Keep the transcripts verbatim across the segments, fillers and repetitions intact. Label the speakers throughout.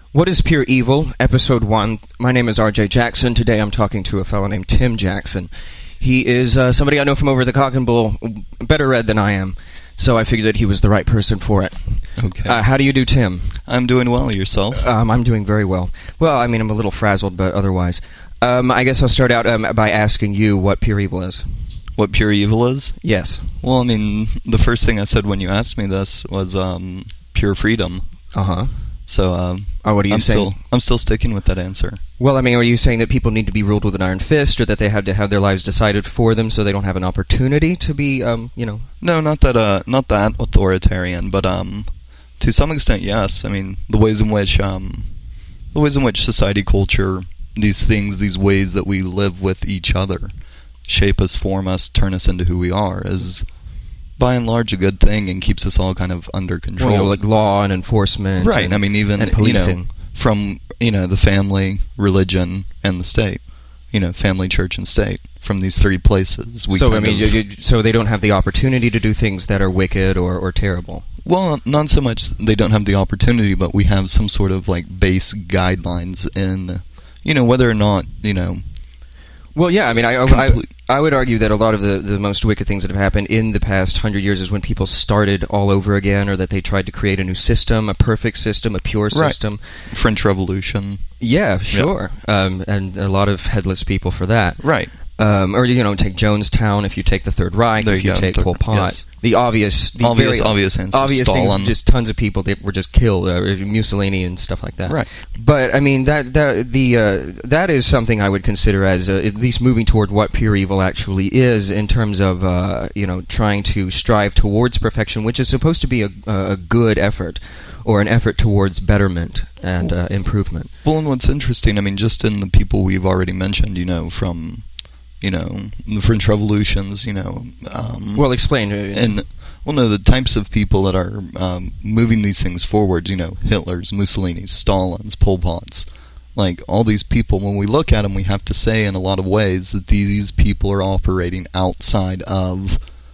Speaker 1: What is Pure Evil? Episode one. My name is R J Jackson. Today I'm talking to a fellow named Tim Jackson. He is uh, somebody I know from over the Cock and Bull, better read than I am, so I figured that he was the right person for it.
Speaker 2: Okay.
Speaker 1: Uh, how do you do, Tim?
Speaker 2: I'm doing well. Yourself?
Speaker 1: Um, I'm doing very well. Well, I mean, I'm a little frazzled, but otherwise. Um, I guess I'll start out um, by asking you what Pure Evil is.
Speaker 2: What Pure Evil is?
Speaker 1: Yes.
Speaker 2: Well, I mean, the first thing I said when you asked me this was um, pure freedom.
Speaker 1: Uh-huh.
Speaker 2: So, um,
Speaker 1: oh, what are you
Speaker 2: I'm
Speaker 1: saying?
Speaker 2: Still, I'm still sticking with that answer.
Speaker 1: Well, I mean, are you saying that people need to be ruled with an iron fist, or that they have to have their lives decided for them so they don't have an opportunity to be, um, you know...
Speaker 2: No, not that, uh, not that authoritarian, but, um, to some extent, yes. I mean, the ways in which, um, the ways in which society, culture, these things, these ways that we live with each other, shape us, form us, turn us into who we are, is... by and large a good thing and keeps us all kind of under control.
Speaker 1: Well, like law and enforcement.
Speaker 2: Right.
Speaker 1: And,
Speaker 2: I mean, even,
Speaker 1: and policing.
Speaker 2: You know, from, you know, the family, religion, and the state. You know, family, church, and state. From these three places. We
Speaker 1: so, I mean,
Speaker 2: of,
Speaker 1: you, you, so they don't have the opportunity to do things that are wicked or, or terrible?
Speaker 2: Well, not so much they don't have the opportunity, but we have some sort of, like, base guidelines in, you know, whether or not, you know...
Speaker 1: Well, yeah, I mean, I, I, I would argue that a lot of the, the most wicked things that have happened in the past hundred years is when people started all over again, or that they tried to create a new system, a perfect system, a pure system.
Speaker 2: Right. French Revolution.
Speaker 1: Yeah, sure. Yeah. Um, and a lot of headless people for that.
Speaker 2: Right.
Speaker 1: Um, or, you know, take Jonestown, if you take the Third Reich,
Speaker 2: there
Speaker 1: if you,
Speaker 2: you
Speaker 1: take
Speaker 2: Third,
Speaker 1: Pol Pot.
Speaker 2: Yes.
Speaker 1: The obvious... The
Speaker 2: obvious,
Speaker 1: very
Speaker 2: obvious answer.
Speaker 1: Obvious
Speaker 2: Stalin.
Speaker 1: things, just tons of people that were just killed, uh, Mussolini and stuff like that.
Speaker 2: Right.
Speaker 1: But, I mean, that that the uh, that is something I would consider as uh, at least moving toward what pure evil actually is in terms of, uh, you know, trying to strive towards perfection, which is supposed to be a, a good effort, or an effort towards betterment and uh, improvement.
Speaker 2: Well, and what's interesting, I mean, just in the people we've already mentioned, you know, from... you know, the French Revolutions, you know... Um,
Speaker 1: well, explain.
Speaker 2: And, well, no, the types of people that are um, moving these things forward, you know, Hitler's, Mussolini's, Stalin's, Pol Pot's, like, all these people, when we look at them, we have to say in a lot of ways that these people are operating outside of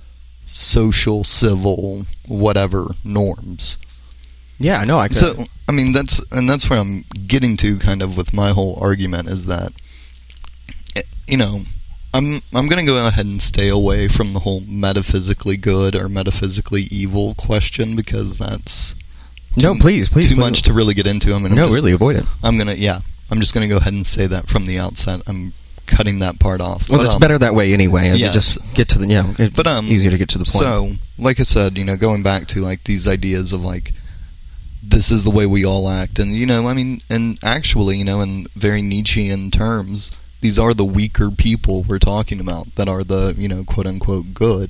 Speaker 2: social, civil, whatever norms.
Speaker 1: Yeah, no, I could...
Speaker 2: So, I mean, that's, and that's where I'm getting to, kind of, with my whole argument, is that, you know... I'm I'm going to go ahead and stay away from the whole metaphysically good or metaphysically evil question, because that's
Speaker 1: no,
Speaker 2: too,
Speaker 1: please, please,
Speaker 2: too
Speaker 1: please.
Speaker 2: much to really get into. I'm gonna
Speaker 1: no,
Speaker 2: just,
Speaker 1: really avoid it.
Speaker 2: I'm gonna yeah. I'm just going to go ahead and say that from the outset. I'm cutting that part off.
Speaker 1: Well,
Speaker 2: but,
Speaker 1: it's
Speaker 2: um,
Speaker 1: better that way anyway.
Speaker 2: Yes.
Speaker 1: Just get to the you know. It's
Speaker 2: but um,
Speaker 1: easier to get to the point.
Speaker 2: So, like I said, you know, going back to like these ideas of like this is the way we all act, and you know, I mean, and actually, you know, in very Nietzschean terms. These are the weaker people we're talking about that are the, you know, quote-unquote good.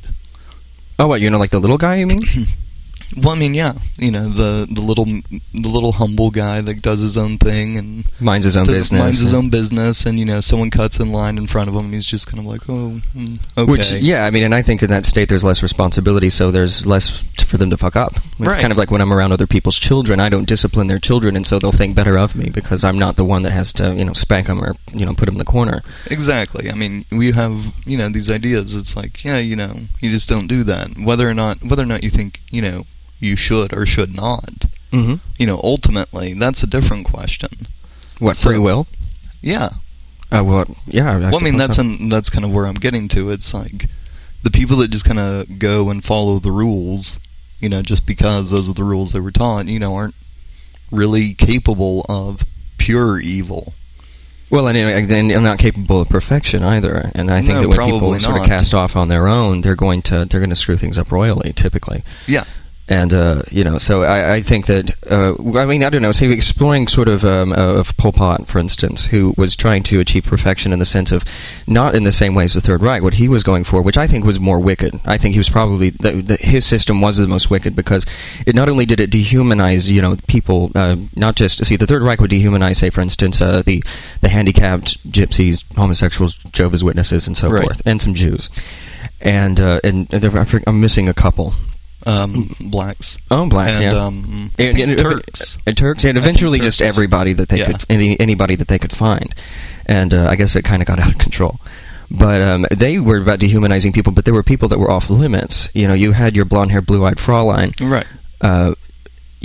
Speaker 1: Oh, what, you know, like the little guy, you mean?
Speaker 2: Well, I mean, yeah. You know, the the little the little humble guy that does his own thing and...
Speaker 1: Minds his own
Speaker 2: does,
Speaker 1: business.
Speaker 2: Minds his own business, and, you know, someone cuts in line in front of him, and he's just kind of like, oh, mm, okay.
Speaker 1: Which, yeah, I mean, and I think in that state there's less responsibility, so there's less t- for them to fuck up. It's
Speaker 2: right.
Speaker 1: kind of like when I'm around other people's children, I don't discipline their children, and so they'll think better of me, because I'm not the one that has to, you know, spank them or, you know, put them in the corner.
Speaker 2: Exactly. I mean, we have, you know, these ideas. It's like, yeah, you know, you just don't do that. Whether or not, whether or not you think, you know, you should or should not.
Speaker 1: Mm-hmm.
Speaker 2: You know, ultimately, that's a different question.
Speaker 1: What,
Speaker 2: so,
Speaker 1: free will?
Speaker 2: Yeah.
Speaker 1: Uh, well, yeah. I,
Speaker 2: well, I mean, that's
Speaker 1: so.
Speaker 2: an, that's kind of where I'm getting to. It's like the people that just kind of go and follow the rules, you know, just because those are the rules they were taught, you know, aren't really capable of pure evil.
Speaker 1: Well, and, and I'm not capable of perfection either. And I think
Speaker 2: no,
Speaker 1: that when people
Speaker 2: not.
Speaker 1: sort of cast off on their own, they're going to they're going to screw things up royally, typically.
Speaker 2: Yeah.
Speaker 1: And, uh, you know, so I, I think that, uh, I mean, I don't know, say, exploring sort of, um, uh, of Pol Pot, for instance, who was trying to achieve perfection in the sense of, not in the same way as the Third Reich, what he was going for, which I think was more wicked. I think he was probably, the, the, his system was the most wicked, because it not only did it dehumanize, you know, people, uh, not just, see, the Third Reich would dehumanize, say, for instance, uh, the, the handicapped, gypsies, homosexuals, Jehovah's Witnesses, and so
Speaker 2: right.
Speaker 1: forth, and some Jews. And, uh, and, and I'm missing a couple.
Speaker 2: Um, blacks.
Speaker 1: Oh, blacks,
Speaker 2: and,
Speaker 1: yeah.
Speaker 2: Um,
Speaker 1: and, and,
Speaker 2: Turks.
Speaker 1: And Turks, and eventually
Speaker 2: Turks.
Speaker 1: just everybody that they
Speaker 2: yeah.
Speaker 1: could, any, anybody that they could find. And uh, I guess it kind of got out of control. But um, they were about dehumanizing people, but there were people that were off limits. You know, you had your blonde-haired, blue-eyed Fraulein.
Speaker 2: Right.
Speaker 1: Uh,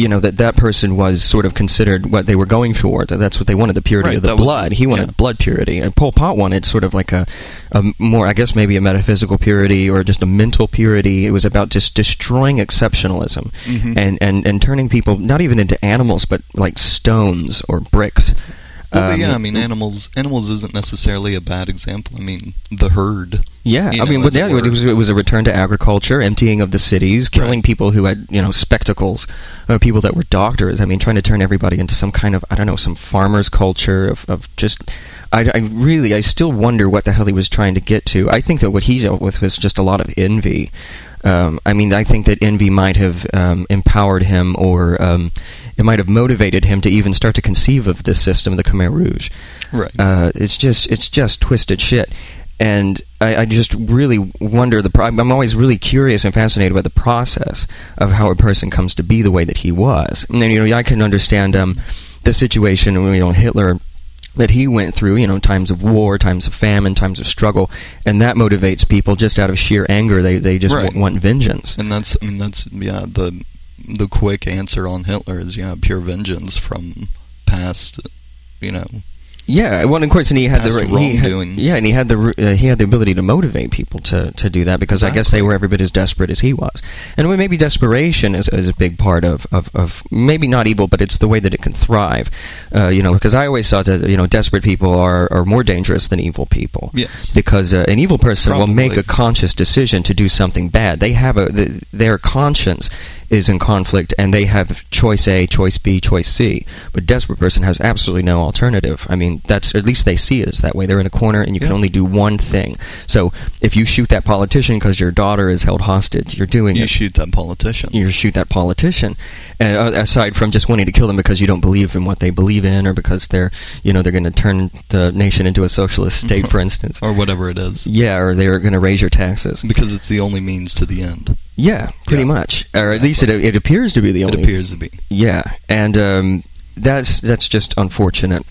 Speaker 1: you know, that that person was sort of considered what they were going for. That that's what they wanted, the purity
Speaker 2: Right,
Speaker 1: of the
Speaker 2: that was-
Speaker 1: blood. He wanted
Speaker 2: yeah.
Speaker 1: blood purity. And Pol Pot wanted sort of like a, a more, I guess maybe a metaphysical purity or just a mental purity. It was about just destroying exceptionalism
Speaker 2: Mhm.
Speaker 1: and, and, and turning people not even into animals, but like stones or bricks.
Speaker 2: Well, but yeah,
Speaker 1: Um,
Speaker 2: I mean, animals. Animals isn't necessarily a bad example. I mean, the herd.
Speaker 1: Yeah,
Speaker 2: you
Speaker 1: I
Speaker 2: know,
Speaker 1: mean,
Speaker 2: as
Speaker 1: but
Speaker 2: it
Speaker 1: yeah,
Speaker 2: were.
Speaker 1: it was it was a return to agriculture, emptying of the cities, killing
Speaker 2: Right.
Speaker 1: people who had you know spectacles, uh, people that were doctors. I mean, trying to turn everybody into some kind of I don't know, some farmers' culture of of just. I, I really, I still wonder what the hell he was trying to get to. I think that what he dealt with was just a lot of envy. Um, I mean, I think that envy might have um, empowered him, or um, it might have motivated him to even start to conceive of this system, the Khmer Rouge.
Speaker 2: Right.
Speaker 1: Uh, it's just, it's just twisted shit. And I, I just really wonder the. Pro- I'm always really curious and fascinated by the process of how a person comes to be the way that he was. And then you know, I can understand um, the situation. You know, Hitler. That he went through, you know, times of war, times of famine, times of struggle, and that motivates people just out of sheer anger. They they just
Speaker 2: Right.
Speaker 1: w- want vengeance.
Speaker 2: And that's, I mean, that's yeah. The the quick answer on Hitler is yeah, pure vengeance from past, you know.
Speaker 1: Yeah, well, of course, and he had
Speaker 2: Past
Speaker 1: the he had,
Speaker 2: wrongdoings.
Speaker 1: yeah, and he had the uh, he had the ability to motivate people to, to do that because I guess they
Speaker 2: Exactly.
Speaker 1: were every bit as desperate as he was, and well, maybe desperation is, is a big part of, of, of maybe not evil, but it's the way that it can thrive, uh, you know. Because I always thought that you know desperate people are, are more dangerous than evil people.
Speaker 2: Yes.
Speaker 1: Because uh, an evil person will make
Speaker 2: Probably.
Speaker 1: a conscious decision to do something bad. They have a the, their conscience is in conflict, and they have choice A, choice B, choice C. But a desperate person has absolutely no alternative. I mean, that's at least they see it as that way. They're in a corner, and you can
Speaker 2: Yeah.
Speaker 1: only do one thing. So if you shoot that politician because your daughter is held hostage, you're doing
Speaker 2: You
Speaker 1: it.
Speaker 2: shoot that politician.
Speaker 1: You shoot that politician. Uh, aside from just wanting to kill them because you don't believe in what they believe in, or because they're, you know, they're going to turn the nation into a socialist state, for instance.
Speaker 2: Or whatever it is.
Speaker 1: Yeah, or they're going to raise your taxes.
Speaker 2: Because it's the only means to the end.
Speaker 1: Yeah, pretty
Speaker 2: Yeah,
Speaker 1: much, or at least it,
Speaker 2: exactly.
Speaker 1: it appears to be the
Speaker 2: It
Speaker 1: only.
Speaker 2: appears to be.
Speaker 1: Yeah, and um, that's that's just unfortunate.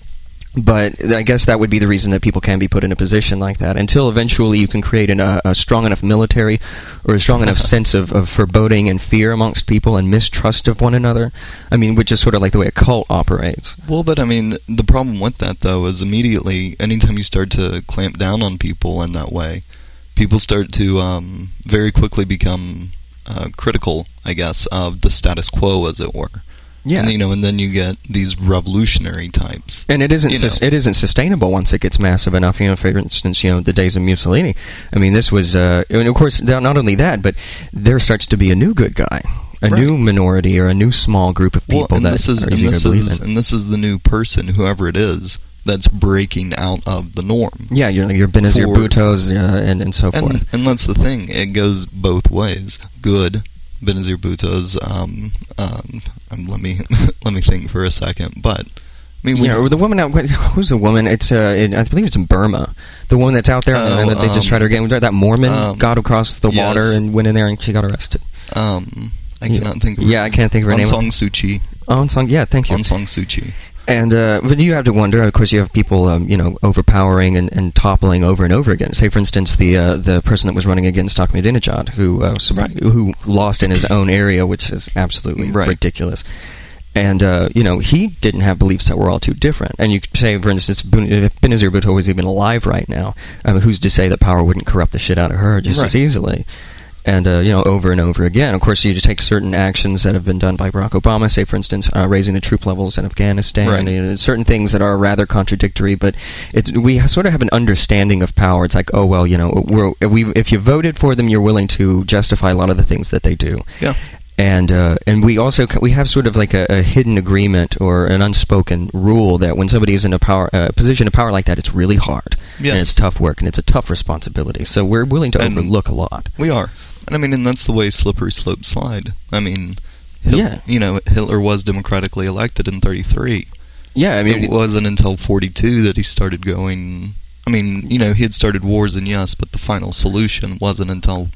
Speaker 1: But I guess that would be the reason that people can be put in a position like that until eventually you can create an, a, a strong enough military or a strong enough sense of, of foreboding and fear amongst people and mistrust of one another. I mean, which is sort of like the way a cult operates.
Speaker 2: Well, but I mean, the problem with that, though, is immediately, anytime you start to clamp down on people in that way, people start to um, very quickly become uh, critical, I guess, of the status quo, as it were.
Speaker 1: Yeah.
Speaker 2: And, you know, and then you get these revolutionary types.
Speaker 1: And it isn't
Speaker 2: You
Speaker 1: sus-
Speaker 2: know.
Speaker 1: it isn't sustainable once it gets massive enough. You know, for instance, you know the days of Mussolini. I mean, this was, uh, and of course, not only that, but there starts to be a new good guy, a
Speaker 2: Right.
Speaker 1: new minority, or a new small group of people
Speaker 2: Well, and
Speaker 1: that
Speaker 2: this is
Speaker 1: are
Speaker 2: and
Speaker 1: easier
Speaker 2: this
Speaker 1: to believe
Speaker 2: is
Speaker 1: in.
Speaker 2: and this is the new person, whoever it is, that's breaking out of the norm.
Speaker 1: Yeah, your your Benazir
Speaker 2: For-
Speaker 1: Bhuttos uh, and and so forth.
Speaker 2: And and that's the thing; it goes both ways. Good. Benazir Bhutto's. Um, um, um, let me let me think for a second. But I mean, we,
Speaker 1: Yeah, or the woman out. Who's the woman? It's uh, in, I believe it's in Burma. The woman that's out there,
Speaker 2: Oh,
Speaker 1: and that they just
Speaker 2: um,
Speaker 1: tried to get that Mormon
Speaker 2: um,
Speaker 1: got across the
Speaker 2: yes.
Speaker 1: water and went in there, and she got arrested.
Speaker 2: um, I
Speaker 1: Yeah.
Speaker 2: cannot think of. her
Speaker 1: Yeah, I can't think of her
Speaker 2: Aung
Speaker 1: name.
Speaker 2: San Suu Kyi.
Speaker 1: Aung San, yeah, thank you.
Speaker 2: Aung San Suu Kyi.
Speaker 1: And uh, but you have to wonder. Of course, you have people, um, you know, overpowering and, and toppling over and over again. Say, for instance, the uh, the person that was running against Ahmadinejad, who uh, sub-
Speaker 2: Right.
Speaker 1: who lost in his own area, which is absolutely
Speaker 2: Right.
Speaker 1: ridiculous. And uh, you know, he didn't have beliefs that were all too different. And you could say, for instance, Bun- if Benazir Bhutto was even alive right now, um, who's to say that power wouldn't corrupt the shit out of her just as
Speaker 2: Right.
Speaker 1: easily? And, uh, you know, over and over again. Of course, you take certain actions that have been done by Barack Obama, say, for instance, uh, raising the troop levels in Afghanistan,
Speaker 2: Right.
Speaker 1: you know, certain things that are rather contradictory, but it's, we ha- sort of have an understanding of power. It's like, oh, well, you know, we're, if, we, if you voted for them, you're willing to justify a lot of the things that they do.
Speaker 2: Yeah.
Speaker 1: And uh, and we also c- we have sort of like a, a hidden agreement or an unspoken rule that when somebody is in a power uh, position of power like that, it's really hard
Speaker 2: Yes.
Speaker 1: and it's tough work and it's a tough responsibility. So we're willing to
Speaker 2: And
Speaker 1: overlook a lot.
Speaker 2: We are. And I mean, and that's the way slippery slopes slide. I mean, Hil-
Speaker 1: Yeah.
Speaker 2: you know, Hitler was democratically elected in thirty-three.
Speaker 1: Yeah, I mean,
Speaker 2: It wasn't until forty-two that he started going. I mean, you know, he had started wars, and yes, but the final solution wasn't until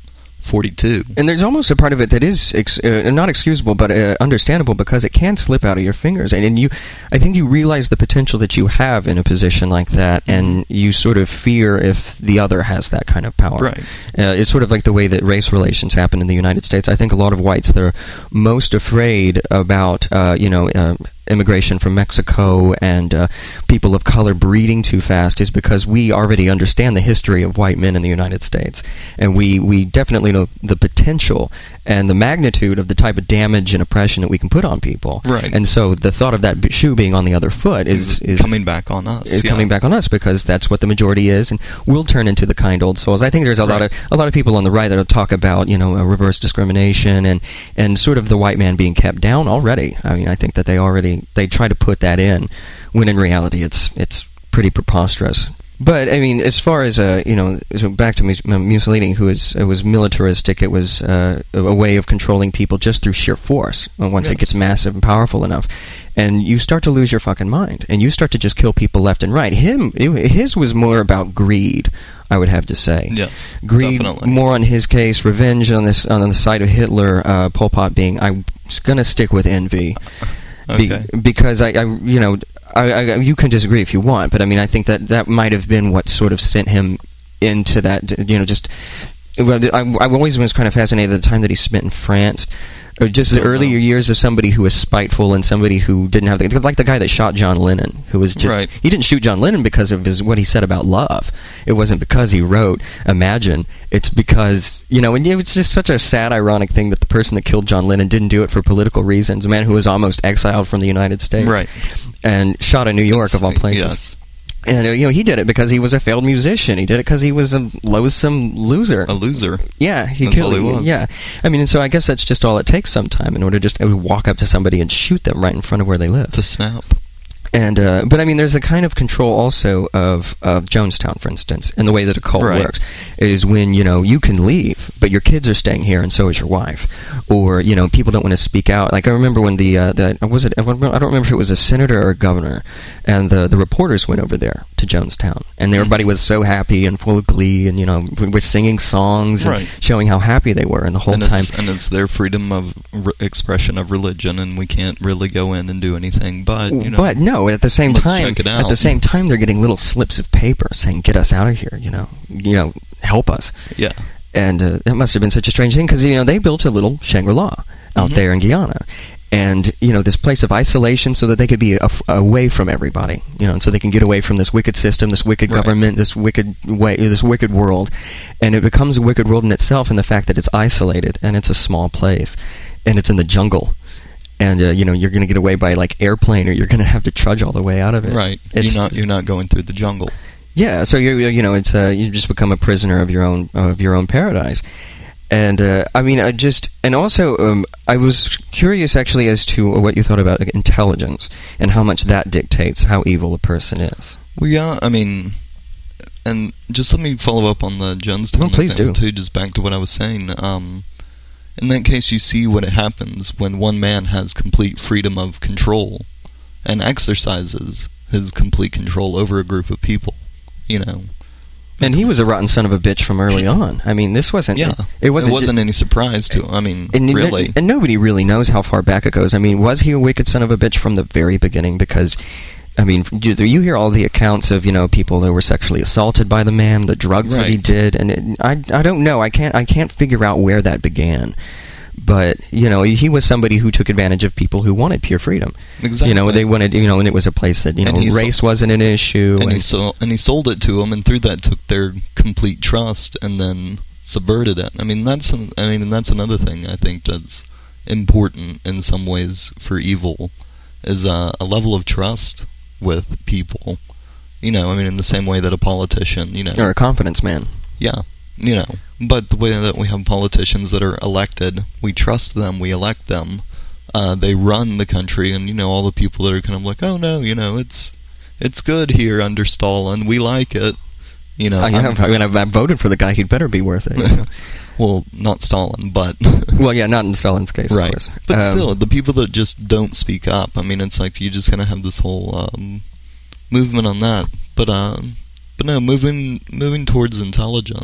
Speaker 2: forty-two.
Speaker 1: And there's almost a part of it that is ex- uh, not excusable, but uh, understandable, because it can slip out of your fingers. And, and you, I think you realize the potential that you have in a position like that, and you sort of fear if the other has that kind of power.
Speaker 2: Right.
Speaker 1: Uh, it's sort of like the way that race relations happen in the United States. I think a lot of whites that are most afraid about, uh, you know, uh, immigration from Mexico and uh, people of color breeding too fast is because we already understand the history of white men in the United States, and we, we definitely know the potential and the magnitude of the type of damage and oppression that we can put on people.
Speaker 2: Right.
Speaker 1: And so the thought of that b- shoe being on the other foot is, is
Speaker 2: coming back on us.
Speaker 1: Is
Speaker 2: yeah.
Speaker 1: coming back on us, because that's what the majority is, and we'll turn into the kind old souls. I think there's a
Speaker 2: Right.
Speaker 1: lot of a lot of people on the right that'll talk about, you know, uh, reverse discrimination and and sort of the white man being kept down already. I mean, I think that they already they try to put that in, when in reality it's it's pretty preposterous. But I mean, as far as uh, you know, so back to Mus- Mussolini, who is it was militaristic. It was uh, a way of controlling people just through sheer force. Once
Speaker 2: Yes.
Speaker 1: it gets massive and powerful enough, and you start to lose your fucking mind, and you start to just kill people left and right. Him, it, his was more about greed, I would have to say.
Speaker 2: Yes,
Speaker 1: Greed,
Speaker 2: definitely.
Speaker 1: more on his case. Revenge on this on the side of Hitler. Uh, Pol Pot being, I'm gonna stick with envy.
Speaker 2: Okay.
Speaker 1: Be, because I, I, you know, I, I, you can disagree if you want, but I mean, I think that that might have been what sort of sent him into that, you know, just. Well, I, I always was kind of fascinated at the time that he spent in France. Or just the
Speaker 2: Don't
Speaker 1: earlier
Speaker 2: know.
Speaker 1: years of somebody who was spiteful and somebody who didn't have the, like the guy that shot John Lennon, who was just,
Speaker 2: Right.
Speaker 1: he didn't shoot John Lennon because of his what he said about love. It wasn't because he wrote Imagine. It's because, you know, and it's just such a sad, ironic thing that the person that killed John Lennon didn't do it for political reasons. A man who was almost exiled from the United States,
Speaker 2: Right.
Speaker 1: and shot in New York
Speaker 2: It's-
Speaker 1: of all places.
Speaker 2: Yes.
Speaker 1: And uh, you know, he did it because he was a failed musician. He did it because he was a loathsome loser.
Speaker 2: A loser.
Speaker 1: Yeah, he
Speaker 2: That's
Speaker 1: killed.
Speaker 2: all he was.
Speaker 1: Yeah, I mean, and so I guess that's just all it takes sometime in order to just uh, walk up to somebody and shoot them right in front of where they live.
Speaker 2: To snap.
Speaker 1: And uh, but I mean, there's a kind of control also of of Jonestown, for instance, and the way that a cult
Speaker 2: Right.
Speaker 1: works is when, you know, you can leave, but your kids are staying here, and so is your wife, or, you know, people don't want to speak out. Like I remember when the uh, the was it I don't remember if it was a senator or a governor, and the the reporters went over there to Jonestown, and everybody was so happy and full of glee, and, you know, was singing songs and
Speaker 2: Right.
Speaker 1: showing how happy they were, and the whole
Speaker 2: and
Speaker 1: time.
Speaker 2: It's, and it's their freedom of re- expression of religion, and we can't really go in and do anything. But you know,
Speaker 1: But no, at the same
Speaker 2: let's
Speaker 1: time,
Speaker 2: check it
Speaker 1: at the
Speaker 2: out.
Speaker 1: same time, they're getting little slips of paper saying, "Get us out of here," you know, you know, help us.
Speaker 2: yeah,
Speaker 1: And uh, that must have been such a strange thing, because, you know, they built a little Shangri-La out
Speaker 2: Mhm.
Speaker 1: there in Guyana, and, you know, this place of isolation so that they could be af- away from everybody, you know, and so they can get away from this wicked system, this wicked
Speaker 2: Right.
Speaker 1: government, this wicked way, this wicked world, and it becomes a wicked world in itself in the fact that it's isolated and it's a small place, and it's in the jungle. And uh, you know, you're going to get away by like airplane, or you're going to have to trudge all the way out of it.
Speaker 2: right.
Speaker 1: It's
Speaker 2: You're not you're not going through the jungle.
Speaker 1: yeah. So you you know, it's uh, you just become a prisoner of your own of your own paradise. And uh, I mean, I just and also um, I was curious actually as to what you thought about intelligence and how much that dictates how evil a person is.
Speaker 2: Well, yeah. I mean, and just let me follow up on the Jonestown
Speaker 1: Oh, please
Speaker 2: example
Speaker 1: do.
Speaker 2: too. Just back to what I was saying. Um, in that case, you see what happens when one man has complete freedom of control and exercises his complete control over a group of people. You know.
Speaker 1: And he was a rotten son of a bitch from early on. I mean, this wasn't.
Speaker 2: Yeah,
Speaker 1: It, it wasn't.
Speaker 2: It wasn't any surprise to. I mean,
Speaker 1: And, n-
Speaker 2: really.
Speaker 1: and nobody really knows how far back it goes. I mean, was he a wicked son of a bitch from the very beginning? Because, I mean, you, you hear all the accounts of, you know, people that were sexually assaulted by the man, the drugs that he
Speaker 2: Right.
Speaker 1: did, and it, I, I don't know. I can't I can't figure out where that began. But, you know, he was somebody who took advantage of people who wanted pure freedom.
Speaker 2: Exactly.
Speaker 1: You know, they wanted, you know, and it was a place that, you
Speaker 2: And
Speaker 1: know,
Speaker 2: he
Speaker 1: race
Speaker 2: so-
Speaker 1: wasn't an issue.
Speaker 2: and he sold and he sold it to them, and through that took their complete trust, and then subverted it. I mean, that's an, I mean, and that's another thing I think that's important in some ways for evil, is uh, a level of trust with people. You know, I mean, in the same way that a politician, you know,
Speaker 1: or a confidence man.
Speaker 2: yeah, you know, but the way that we have politicians that are elected, we trust them, we elect them. Uh, they run the country, and you know, all the people that are kind of like, oh no, you know, it's it's good here under Stalin, we like it. You know,
Speaker 1: I,
Speaker 2: I'm-
Speaker 1: I mean, I, I voted for the guy. He'd better be worth it. You know?
Speaker 2: well, not Stalin, but
Speaker 1: Well, yeah, not in Stalin's case, of
Speaker 2: right.
Speaker 1: course.
Speaker 2: But
Speaker 1: Um,
Speaker 2: still, the people that just don't speak up. I mean, it's like you just kind of have this whole um, movement on that. But um, but no, moving moving towards intelligence.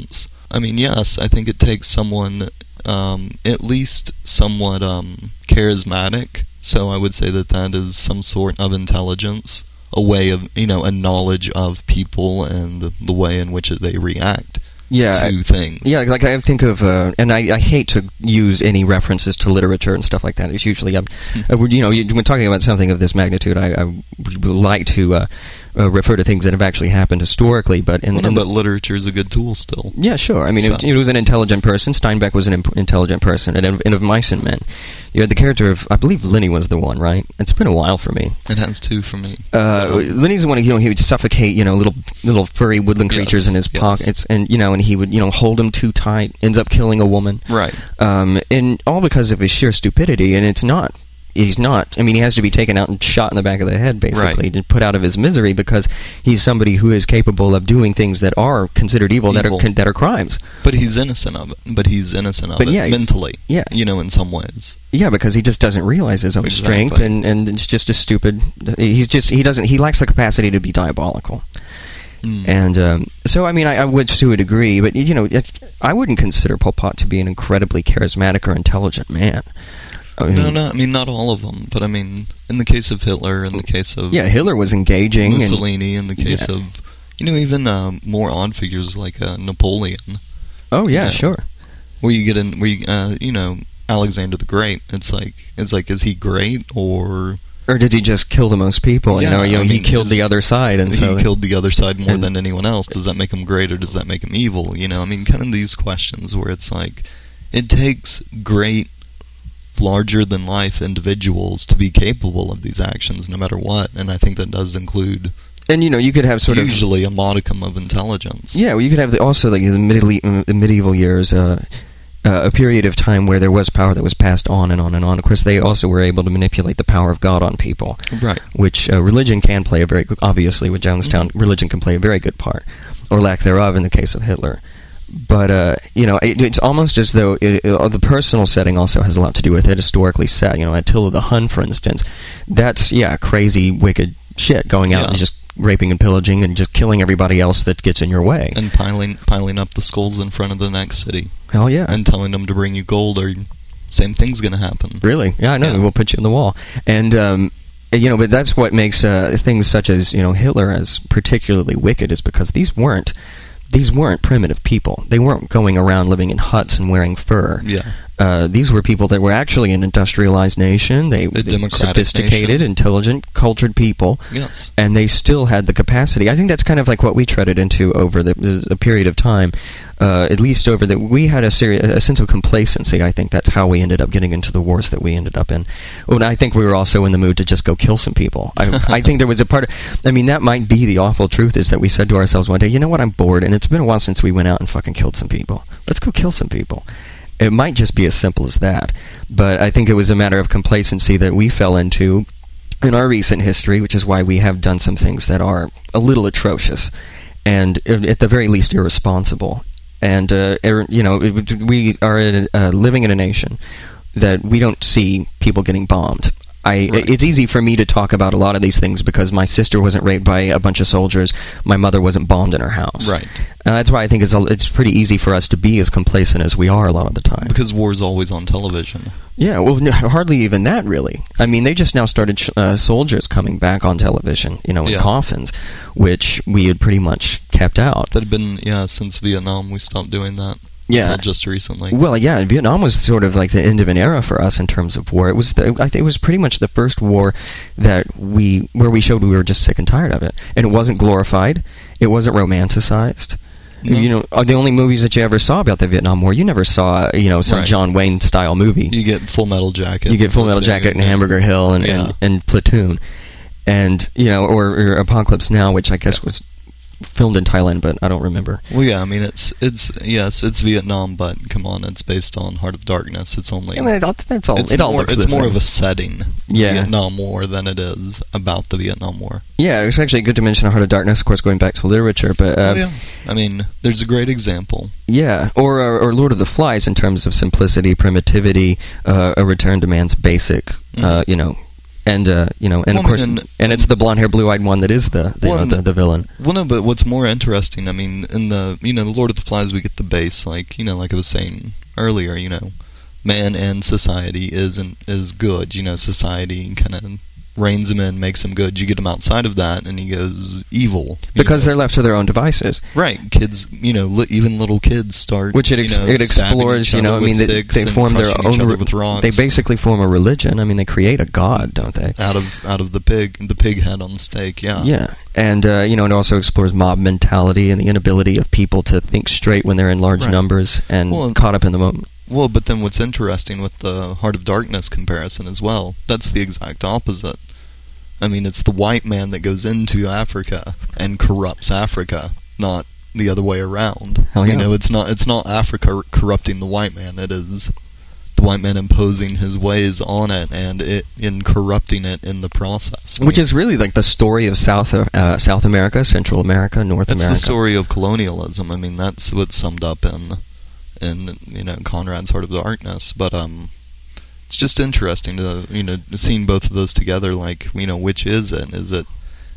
Speaker 2: I mean, yes, I think it takes someone um, at least somewhat um, charismatic. So I would say that that is some sort of intelligence, a way of, you know, a knowledge of people and the, the way in which they react
Speaker 1: yeah,
Speaker 2: to
Speaker 1: I,
Speaker 2: things.
Speaker 1: Yeah, like I think of, uh, and I, I hate to use any references to literature and stuff like that. It's usually, um, uh, you know, you, when talking about something of this magnitude, I, I would like to uh, uh, refer to things that have actually happened historically. But in,
Speaker 2: well, no,
Speaker 1: in
Speaker 2: but literature is a good tool still.
Speaker 1: Yeah, sure. I mean,
Speaker 2: So.
Speaker 1: it, it was an intelligent person. Steinbeck was an imp- intelligent person. And, and of Mice and Men, you had the character of, I believe Lenny was the one, right? It's been a while for me.
Speaker 2: It has two for me.
Speaker 1: Uh,
Speaker 2: um,
Speaker 1: Lenny's the one, you know, he would suffocate, you know, little little furry woodland creatures
Speaker 2: Yes,
Speaker 1: in his
Speaker 2: yes.
Speaker 1: pockets, and you know, and he would, you know, hold them too tight, ends up killing a woman.
Speaker 2: Right.
Speaker 1: Um, and all because of his sheer stupidity, and it's not. He's not. I mean, he has to be taken out and shot in the back of the head, basically,
Speaker 2: Right.
Speaker 1: to put out of his misery, because he's somebody who is capable of doing things that are considered evil,
Speaker 2: Evil.
Speaker 1: that are that are crimes.
Speaker 2: But he's innocent of it. But he's innocent of
Speaker 1: But
Speaker 2: it
Speaker 1: yeah, he's-
Speaker 2: mentally.
Speaker 1: yeah.
Speaker 2: You know, in some ways.
Speaker 1: Yeah, because he just doesn't realize his own
Speaker 2: Exactly.
Speaker 1: strength, and, and it's just a stupid. He's just he doesn't he lacks the capacity to be diabolical.
Speaker 2: Mm.
Speaker 1: And um, so, I mean, I, I would to a degree, but you know, it, I wouldn't consider Pol Pot to be an incredibly charismatic or intelligent man. I mean,
Speaker 2: No, no, I mean, not all of them, but I mean, in the case of Hitler, in the case of
Speaker 1: yeah, Hitler was engaging.
Speaker 2: Mussolini, in the case
Speaker 1: Yeah.
Speaker 2: of, you know, even um, more odd figures like uh, Napoleon,
Speaker 1: And, oh yeah,
Speaker 2: Yeah.
Speaker 1: sure.
Speaker 2: where you get in, where you, uh, you know, Alexander the Great. It's like, it's like, is he great or
Speaker 1: Or did he just kill the most people?
Speaker 2: Yeah,
Speaker 1: you know, you know
Speaker 2: I
Speaker 1: he
Speaker 2: mean,
Speaker 1: killed
Speaker 2: is-
Speaker 1: the other side, and
Speaker 2: he
Speaker 1: so
Speaker 2: killed the other side more
Speaker 1: and-
Speaker 2: than anyone else? Does that make him great or does that make him evil? You know, I mean, kind of these questions where it's like, it takes great, larger-than-life individuals to be capable of these actions, no matter what. And I think that does include
Speaker 1: and you know, you could have sort of
Speaker 2: usually a modicum of intelligence.
Speaker 1: yeah, well, you could have the, also like the medieval, the medieval years. Uh, Uh, a period of time where there was power that was passed on and on and on. Of course, they also were able to manipulate the power of God on people,
Speaker 2: Right.
Speaker 1: which uh, religion can play a very good, obviously with Jonestown,
Speaker 2: Mm-hmm.
Speaker 1: religion can play a very good part, or lack thereof in the case of Hitler. But, uh, you know, it, it's almost as though it, it, the personal setting also has a lot to do with it, historically set. You know, Attila the Hun, for instance, that's, yeah, crazy, wicked shit, going out
Speaker 2: Yeah.
Speaker 1: and just raping and pillaging and just killing everybody else that gets in your way.
Speaker 2: And piling piling up the skulls in front of the next city.
Speaker 1: Hell yeah.
Speaker 2: And telling them to bring you gold or same thing's going to happen.
Speaker 1: Really? Yeah, I know.
Speaker 2: Yeah.
Speaker 1: We'll put you in the wall. And, um, you know, but that's what makes uh, things such as, you know, Hitler as particularly wicked, is because these weren't these weren't primitive people. They weren't going around living in huts and wearing fur.
Speaker 2: Yeah.
Speaker 1: Uh, these were people that were actually an industrialized nation. They were
Speaker 2: democratic
Speaker 1: sophisticated,
Speaker 2: nation.
Speaker 1: intelligent, cultured people.
Speaker 2: Yes.
Speaker 1: And they still had the capacity. I think that's kind of like what we treaded into over the, the period of time. Uh, at least over the, we had a serious, a sense of complacency. I think that's how we ended up getting into the wars that we ended up in. Well, I think we were also in the mood to just go kill some people. I, I think there was a part of, I mean, that might be the awful truth, is that we said to ourselves one day, you know what, I'm bored, and it's been a while since we went out and fucking killed some people. Let's go kill some people. It might just be as simple as that. But I think it was a matter of complacency that we fell into in our recent history, which is why we have done some things that are a little atrocious and, at the very least, irresponsible. And, uh, er, you know, we are in, uh, living in a nation that we don't see people getting bombed. I,
Speaker 2: Right.
Speaker 1: It's easy for me to talk about a lot of these things because my sister wasn't raped by a bunch of soldiers. My mother wasn't bombed in her house.
Speaker 2: Right.
Speaker 1: And that's why I think it's, a, it's pretty easy for us to be as complacent as we are a lot of the time.
Speaker 2: Because war's always on television.
Speaker 1: Yeah, well, no, hardly even that, really. I mean, they just now started sh- uh, soldiers coming back on television, you know, in
Speaker 2: Yeah.
Speaker 1: coffins, which we had pretty much kept out.
Speaker 2: That had been, yeah, since Vietnam we stopped doing that.
Speaker 1: Yeah.
Speaker 2: Until just recently.
Speaker 1: Well, yeah, Vietnam was sort of like the end of an era for us in terms of war. It was, the, I think, it was pretty much the first war that we, where we showed we were just sick and tired of it, and it wasn't glorified, it wasn't romanticized.
Speaker 2: No.
Speaker 1: You know, uh, the only movies that you ever saw about the Vietnam War, you never saw, you know, some
Speaker 2: Right.
Speaker 1: John Wayne style movie.
Speaker 2: You get Full Metal Jacket.
Speaker 1: You get Full Metal Jacket and Hamburger Hill and,
Speaker 2: Yeah.
Speaker 1: and, and Platoon, and you know, or, or Apocalypse Now, which I guess
Speaker 2: Yeah.
Speaker 1: was filmed in Thailand, but I don't remember.
Speaker 2: Well, yeah, I mean, it's, it's yes, it's Vietnam, but come on, it's based on Heart of Darkness. It's only...
Speaker 1: And that, that's all.
Speaker 2: It's
Speaker 1: it all
Speaker 2: more,
Speaker 1: looks
Speaker 2: it's
Speaker 1: the
Speaker 2: more
Speaker 1: same.
Speaker 2: of a setting,
Speaker 1: Yeah.
Speaker 2: Vietnam War, than it is about the Vietnam War.
Speaker 1: Yeah, it's actually good to mention Heart of Darkness, of course, going back to literature, but uh,
Speaker 2: oh, yeah. I mean, there's a great example.
Speaker 1: yeah, or, or or Lord of the Flies in terms of simplicity, primitivity, uh, a return to man's basic, uh,
Speaker 2: Mhm.
Speaker 1: you know, And uh, you know, and
Speaker 2: well,
Speaker 1: of course,
Speaker 2: and,
Speaker 1: and,
Speaker 2: and
Speaker 1: it's the blonde-haired, blue-eyed one that is the the,
Speaker 2: well,
Speaker 1: you know, the the villain.
Speaker 2: Well, no, but what's more interesting, I mean, in the you know the Lord of the Flies, we get the base, like you know, like I was saying earlier, you know, man and society isn't is good. You know, society kind of reins him in, makes him good. You get him outside of that, and he goes evil.
Speaker 1: Because
Speaker 2: know.
Speaker 1: they're left to their own devices.
Speaker 2: Right. Kids, you know, li- even little kids start.
Speaker 1: Which it, ex-
Speaker 2: you know,
Speaker 1: it explores, you know, I mean, they, they form their own. Re-
Speaker 2: with rocks.
Speaker 1: They basically form a religion. I mean, they create a god, don't they?
Speaker 2: Out of out of the pig, the pig head on the stake. Yeah.
Speaker 1: Yeah, and uh, you know, it also explores mob mentality and the inability of people to think straight when they're in large
Speaker 2: right.
Speaker 1: numbers and
Speaker 2: well,
Speaker 1: caught up in the moment.
Speaker 2: Well, but then what's interesting with the Heart of Darkness comparison as well? That's the exact opposite. I mean, it's the white man that goes into Africa and corrupts Africa, not the other way around.
Speaker 1: Hell yeah.
Speaker 2: You know, it's not it's not Africa corrupting the white man. It is the white man imposing his ways on it and it in corrupting it in the process. I
Speaker 1: Which
Speaker 2: mean,
Speaker 1: is really like the story of South uh, South America, Central America, North
Speaker 2: that's
Speaker 1: America.
Speaker 2: That's the story of colonialism. I mean, that's what's summed up in in you know Conrad's Heart of Darkness. But um. It's just interesting to you know seeing both of those together. Like you know, which is it? Is it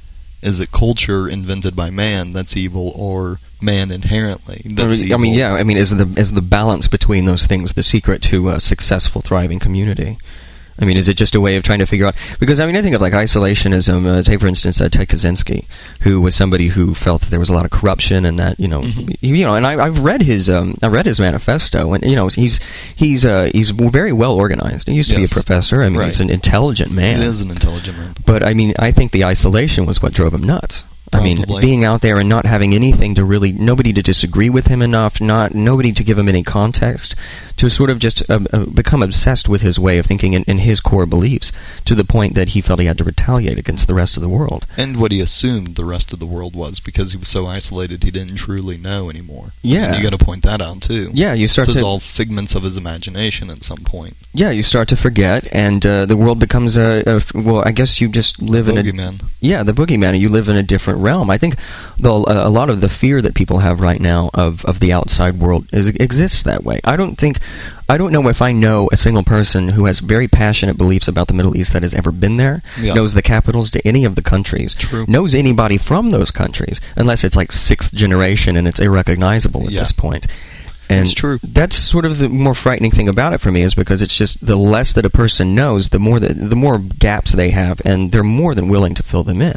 Speaker 2: is it culture invented by man that's evil, or man inherently that's
Speaker 1: I mean,
Speaker 2: evil?
Speaker 1: I mean, yeah. I mean, is the is the balance between those things the secret to a successful, thriving community? I mean, is it just a way of trying to figure out? Because, I mean, I think of, like, isolationism. Uh, take, for instance, uh, Ted Kaczynski, who was somebody who felt that there was a lot of corruption and that, you know,
Speaker 2: mm-hmm.
Speaker 1: you know, and I, I've read his, um, I read his manifesto, and, you know, he's, he's, uh, he's very well organized. He used to
Speaker 2: yes.
Speaker 1: be a professor. I mean,
Speaker 2: right.
Speaker 1: he's an intelligent man.
Speaker 2: He is an intelligent man.
Speaker 1: But, I mean, I think the isolation was what drove him nuts.
Speaker 2: Probably.
Speaker 1: I mean, being out there and not having anything to really, nobody to disagree with him enough, not nobody to give him any context, to sort of just uh, uh, become obsessed with his way of thinking and, and his core beliefs, to the point that he felt he had to retaliate against the rest of the world.
Speaker 2: And what he assumed the rest of the world was, because he was so isolated he didn't truly know anymore.
Speaker 1: Yeah.
Speaker 2: And you got to point that out, too.
Speaker 1: Yeah, you start
Speaker 2: this
Speaker 1: to...
Speaker 2: is all figments of his imagination at some point.
Speaker 1: Yeah, you start to forget, and uh, the world becomes a, a... Well, I guess you just live in a...
Speaker 2: Boogeyman.
Speaker 1: Yeah, the boogeyman, you live in a different realm. I think the, a lot of the fear that people have right now of, of the outside world is, exists that way. I don't think... I don't know if I know a single person who has very passionate beliefs about the Middle East that has ever been there,
Speaker 2: yeah.
Speaker 1: knows the capitals to any of the countries,
Speaker 2: True.
Speaker 1: knows anybody from those countries, unless it's like sixth generation and it's irrecognizable at
Speaker 2: yeah.
Speaker 1: this point. And
Speaker 2: it's true.
Speaker 1: That's sort of the more frightening thing about it for me, is because it's just the less that a person knows, the more the, the more gaps they have, and they're more than willing to fill them in.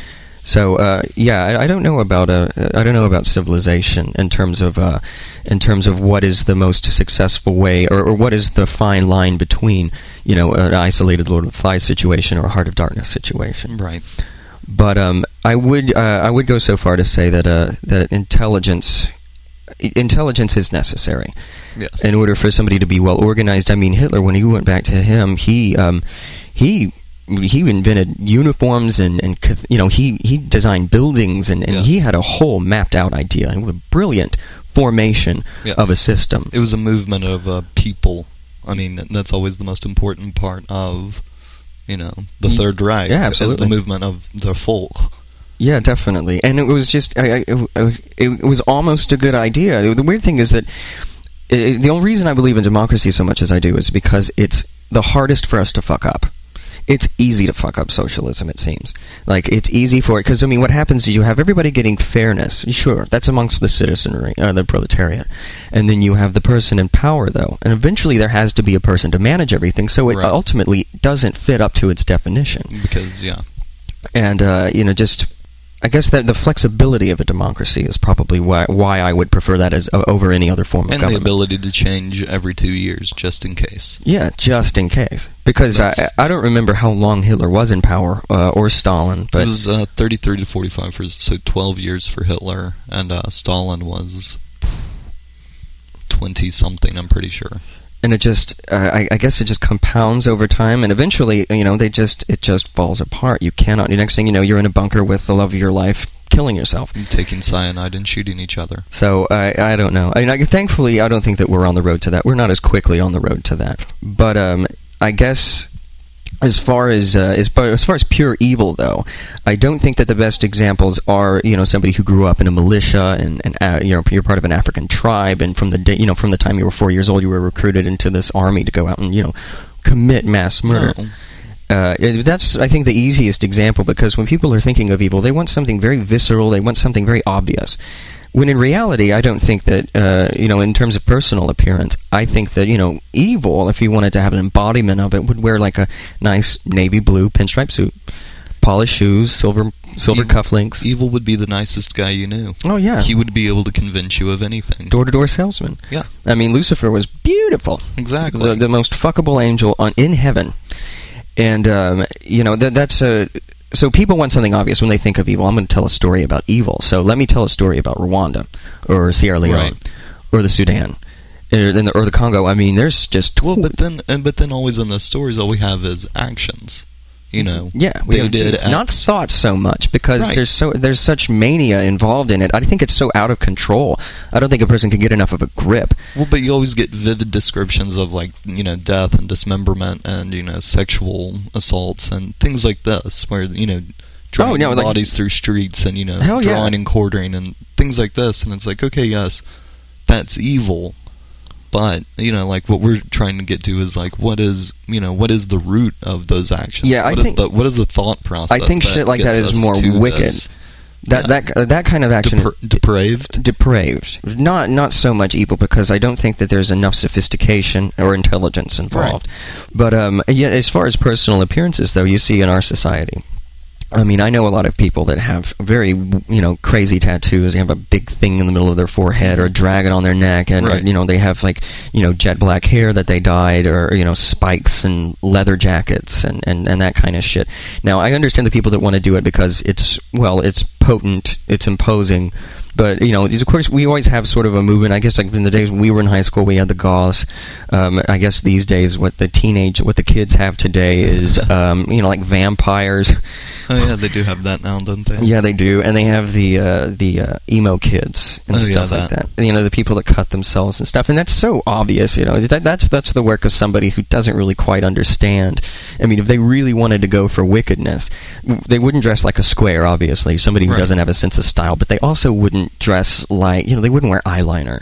Speaker 1: So uh, yeah, I, I don't know about uh, I don't know about civilization in terms of uh, in terms of what is the most successful way, or, or what is the fine line between, you know, an isolated Lord of the Flies situation or a Heart of Darkness situation.
Speaker 2: Right.
Speaker 1: But um, I would uh, I would go so far to say that uh, that intelligence intelligence is necessary.
Speaker 2: Yes.
Speaker 1: In order for somebody to be well organized. I mean, Hitler, when he went back to him, he um, he. He invented uniforms, and, and you know, he, he designed buildings, and, and
Speaker 2: yes.
Speaker 1: he had a whole mapped-out idea, and a brilliant formation
Speaker 2: yes.
Speaker 1: of a system.
Speaker 2: It was a movement of uh, people. I mean, that's always the most important part of, you know, the
Speaker 1: Y-
Speaker 2: Third Reich.
Speaker 1: yeah, absolutely.
Speaker 2: Is the movement of the folk.
Speaker 1: Yeah, definitely. And it was just, I, I, it, it was almost a good idea. The weird thing is that it, the only reason I believe in democracy so much as I do is because it's the hardest for us to fuck up. It's easy to fuck up socialism, it seems. Like, it's easy for it, because, I mean, what happens is you have everybody getting fairness. Sure, that's amongst the citizenry, uh, the proletariat. And then you have the person in power, though. And eventually there has to be a person to manage everything, so it
Speaker 2: Right.
Speaker 1: ultimately doesn't fit up to its definition.
Speaker 2: Because, yeah.
Speaker 1: And, uh, you know, just... I guess that the flexibility of a democracy is probably why why I would prefer that as uh, over any other form of
Speaker 2: and
Speaker 1: government.
Speaker 2: And the ability to change every two years, just in case.
Speaker 1: Yeah, just in case. Because I, I don't remember how long Hitler was in power, uh, or Stalin, but...
Speaker 2: It was uh, thirty-three to forty-five, for, so twelve years for Hitler, and uh, Stalin was twenty-something, I'm pretty sure.
Speaker 1: And it just, uh, I, I guess it just compounds over time, and eventually, you know, they just, it just falls apart. You cannot, the next thing you know, you're in a bunker with the love of your life, killing yourself.
Speaker 2: And taking cyanide and shooting each other.
Speaker 1: So, I I don't know. I mean, I, thankfully, I don't think that we're on the road to that. We're not as quickly on the road to that. But, um, I guess... As far as uh, as, far, as far as pure evil, though, I don't think that the best examples are, you know, somebody who grew up in a militia, and, and uh, you know, you're part of an African tribe, and from the day, you know, from the time you were four years old, you were recruited into this army to go out and, you know, commit mass murder.
Speaker 2: No.
Speaker 1: Uh, that's, I think, the easiest example, because when people are thinking of evil, they want something very visceral, they want something very obvious. When in reality, I don't think that, uh, you know, in terms of personal appearance, I think that, you know, evil, if you wanted to have an embodiment of it, would wear like a nice navy blue pinstripe suit, polished shoes, silver silver
Speaker 2: evil,
Speaker 1: cufflinks.
Speaker 2: Evil would be the nicest guy you knew.
Speaker 1: Oh, yeah.
Speaker 2: He would be able to convince you of anything.
Speaker 1: Door-to-door salesman.
Speaker 2: Yeah.
Speaker 1: I mean, Lucifer was beautiful.
Speaker 2: Exactly.
Speaker 1: The, the most fuckable angel on in heaven. And, um, you know, that, that's a... So people want something obvious when they think of evil. I'm going to tell a story about evil. So let me tell a story about Rwanda, or Sierra Leone,
Speaker 2: right.
Speaker 1: or the Sudan, or the, or the Congo. I mean, there's just...
Speaker 2: Well, but then, and but then always in the stories, all we have is actions. You know,
Speaker 1: yeah, we
Speaker 2: they did
Speaker 1: it's
Speaker 2: act-
Speaker 1: not thought so much, because
Speaker 2: right.
Speaker 1: there's so there's such mania involved in it. I think it's so out of control. I don't think a person can get enough of a grip.
Speaker 2: Well, but you always get vivid descriptions of, like, you know, death and dismemberment and, you know, sexual assaults and things like this, where, you know, dragging
Speaker 1: oh, no,
Speaker 2: bodies
Speaker 1: like,
Speaker 2: through streets and, you know,
Speaker 1: hell
Speaker 2: drawing
Speaker 1: yeah.
Speaker 2: and quartering and things like this. And it's like, okay, yes, that's evil. But, you know, like, what we're trying to get to is, like, what is, you know, what is the root of those actions?
Speaker 1: Yeah, I
Speaker 2: what
Speaker 1: think...
Speaker 2: Is the, what is the thought process?
Speaker 1: I think
Speaker 2: that
Speaker 1: shit like that
Speaker 2: gets
Speaker 1: is
Speaker 2: us
Speaker 1: more
Speaker 2: to
Speaker 1: wicked.
Speaker 2: This?
Speaker 1: That
Speaker 2: Yeah.
Speaker 1: that that kind of action...
Speaker 2: Depra- depraved?
Speaker 1: Depraved. Not not so much evil, because I don't think that there's enough sophistication or intelligence involved. Right. But, um, yeah, as far as personal appearances, though, you see in our society... I mean, I know a lot of people that have very, you know, crazy tattoos. They have a big thing in the middle of their forehead, or a dragon on their neck, and,
Speaker 2: right.
Speaker 1: you know, they have, like, you know, jet black hair that they dyed, or, you know, spikes and leather jackets and, and, and that kind of shit. Now, I understand the people that want to do it because it's, well, it's potent, it's imposing, but, you know, of course, we always have sort of a movement. I guess, like, in the days when we were in high school, we had the Goths. Um, I guess these days, what the teenage, what the kids have today is, um, you know, like vampires.
Speaker 2: Oh, yeah, they do have that now, don't they?
Speaker 1: Yeah, they do. And they have the uh, the uh, emo kids and
Speaker 2: oh,
Speaker 1: stuff
Speaker 2: yeah,
Speaker 1: like
Speaker 2: that.
Speaker 1: that. You know, the people that cut themselves and stuff. And that's so obvious, you know. That, that's that's the work of somebody who doesn't really quite understand. I mean, if they really wanted to go for wickedness, they wouldn't dress like a square, obviously, somebody who
Speaker 2: right.
Speaker 1: doesn't have a sense of style. But they also wouldn't dress like, you know, they wouldn't wear eyeliner.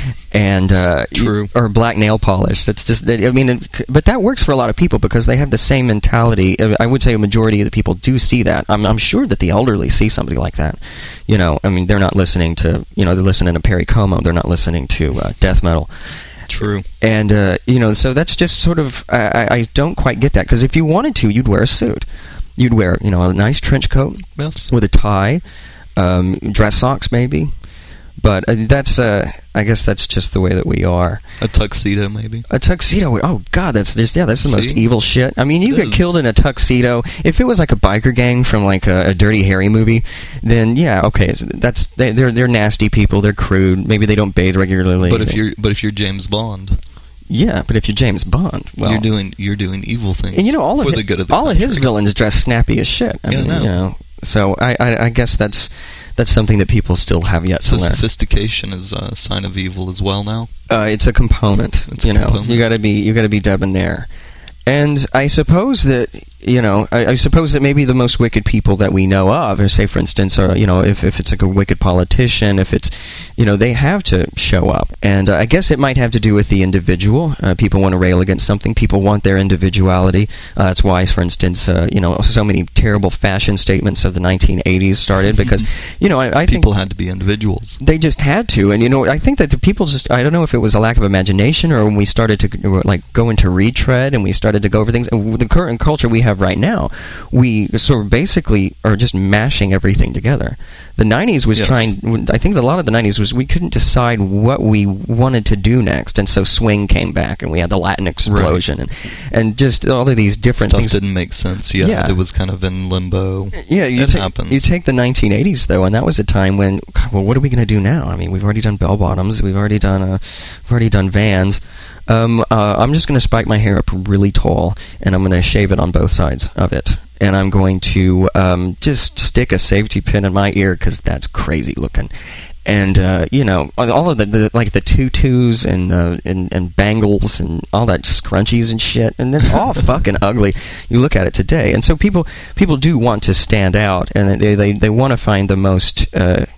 Speaker 1: and uh,
Speaker 2: True.
Speaker 1: Or black nail polish. That's just, I mean, it, but that works for a lot of people because they have the same mentality. I would say a majority of the people do see that. I'm, I'm sure that the elderly see somebody like that. You know, I mean, they're not listening to, you know, they're listening to Perry Como. They're not listening to uh, death metal.
Speaker 2: True.
Speaker 1: And, uh, you know, so that's just sort of, I, I don't quite get that. Because if you wanted to, you'd wear a suit. You'd wear, you know, a nice trench coat
Speaker 2: yes.
Speaker 1: with a tie, um, dress socks maybe. But uh, that's, uh, I guess that's just the way that we are.
Speaker 2: A tuxedo, maybe.
Speaker 1: A tuxedo. Oh God, that's just, yeah, that's the
Speaker 2: See?
Speaker 1: most evil shit. I mean, you
Speaker 2: It
Speaker 1: get
Speaker 2: is.
Speaker 1: killed in a tuxedo. If it was like a biker gang from like a, a Dirty Harry movie, then yeah, okay, so that's they, they're they're nasty people. They're crude. Maybe they don't bathe regularly.
Speaker 2: But if
Speaker 1: They-
Speaker 2: you're but if you're James Bond,
Speaker 1: yeah, but if you're James Bond, well,
Speaker 2: you're doing you're doing evil things.
Speaker 1: and you know all
Speaker 2: for
Speaker 1: of
Speaker 2: the
Speaker 1: his,
Speaker 2: good of the
Speaker 1: all
Speaker 2: country.
Speaker 1: of his villains dress snappy as shit. I
Speaker 2: Yeah,
Speaker 1: mean,
Speaker 2: I know.
Speaker 1: you know. So I, I I guess that's that's something that people still have yet
Speaker 2: So
Speaker 1: to learn.
Speaker 2: sophistication is a sign of evil as well now.
Speaker 1: Uh, it's a component.
Speaker 2: It's a
Speaker 1: you know,
Speaker 2: component.
Speaker 1: you got to be you got to be debonair. And I suppose that, you know, I, I suppose that maybe the most wicked people that we know of, or say, for instance, are, you know, if, if it's like a wicked politician, if it's, you know, they have to show up. And uh, I guess it might have to do with the individual. Uh, people want to rail against something. People want their individuality. Uh, that's why, for instance, uh, you know, so many terrible fashion statements of the nineteen eighties started because, you know, I, I
Speaker 2: People
Speaker 1: think
Speaker 2: had to be individuals.
Speaker 1: they just had to. And, you know, I think that the people just, I don't know if it was a lack of imagination or when we started to, like, go into retread and we started to go over things. And with the current culture we have right now, we sort of basically are just mashing everything together. The nineties was
Speaker 2: Yes.
Speaker 1: trying, I think a lot of the nineties was we couldn't decide what we wanted to do next. And so swing came back and we had the Latin explosion and, and just all of these different
Speaker 2: Stuff
Speaker 1: things.
Speaker 2: didn't make sense. Yeah,
Speaker 1: Yeah.
Speaker 2: it was kind of in limbo.
Speaker 1: Yeah, you,
Speaker 2: It
Speaker 1: ta-
Speaker 2: happens.
Speaker 1: you take the nineteen eighties, though, and that was a time when, God, well, what are we going to do now? I mean, we've already done bell-bottoms, we've already done, uh, we've already done Vans. Um, uh, I'm just going to spike my hair up really tall, and I'm going to shave it on both sides of it. And I'm going to um, just stick a safety pin in my ear, because that's crazy looking. And, uh, you know, all of the, the like the tutus and, uh, and and bangles and all that scrunchies and shit, and it's all fucking ugly. You look at it today. And so people people do want to stand out, and they they, they want to find the most, uh,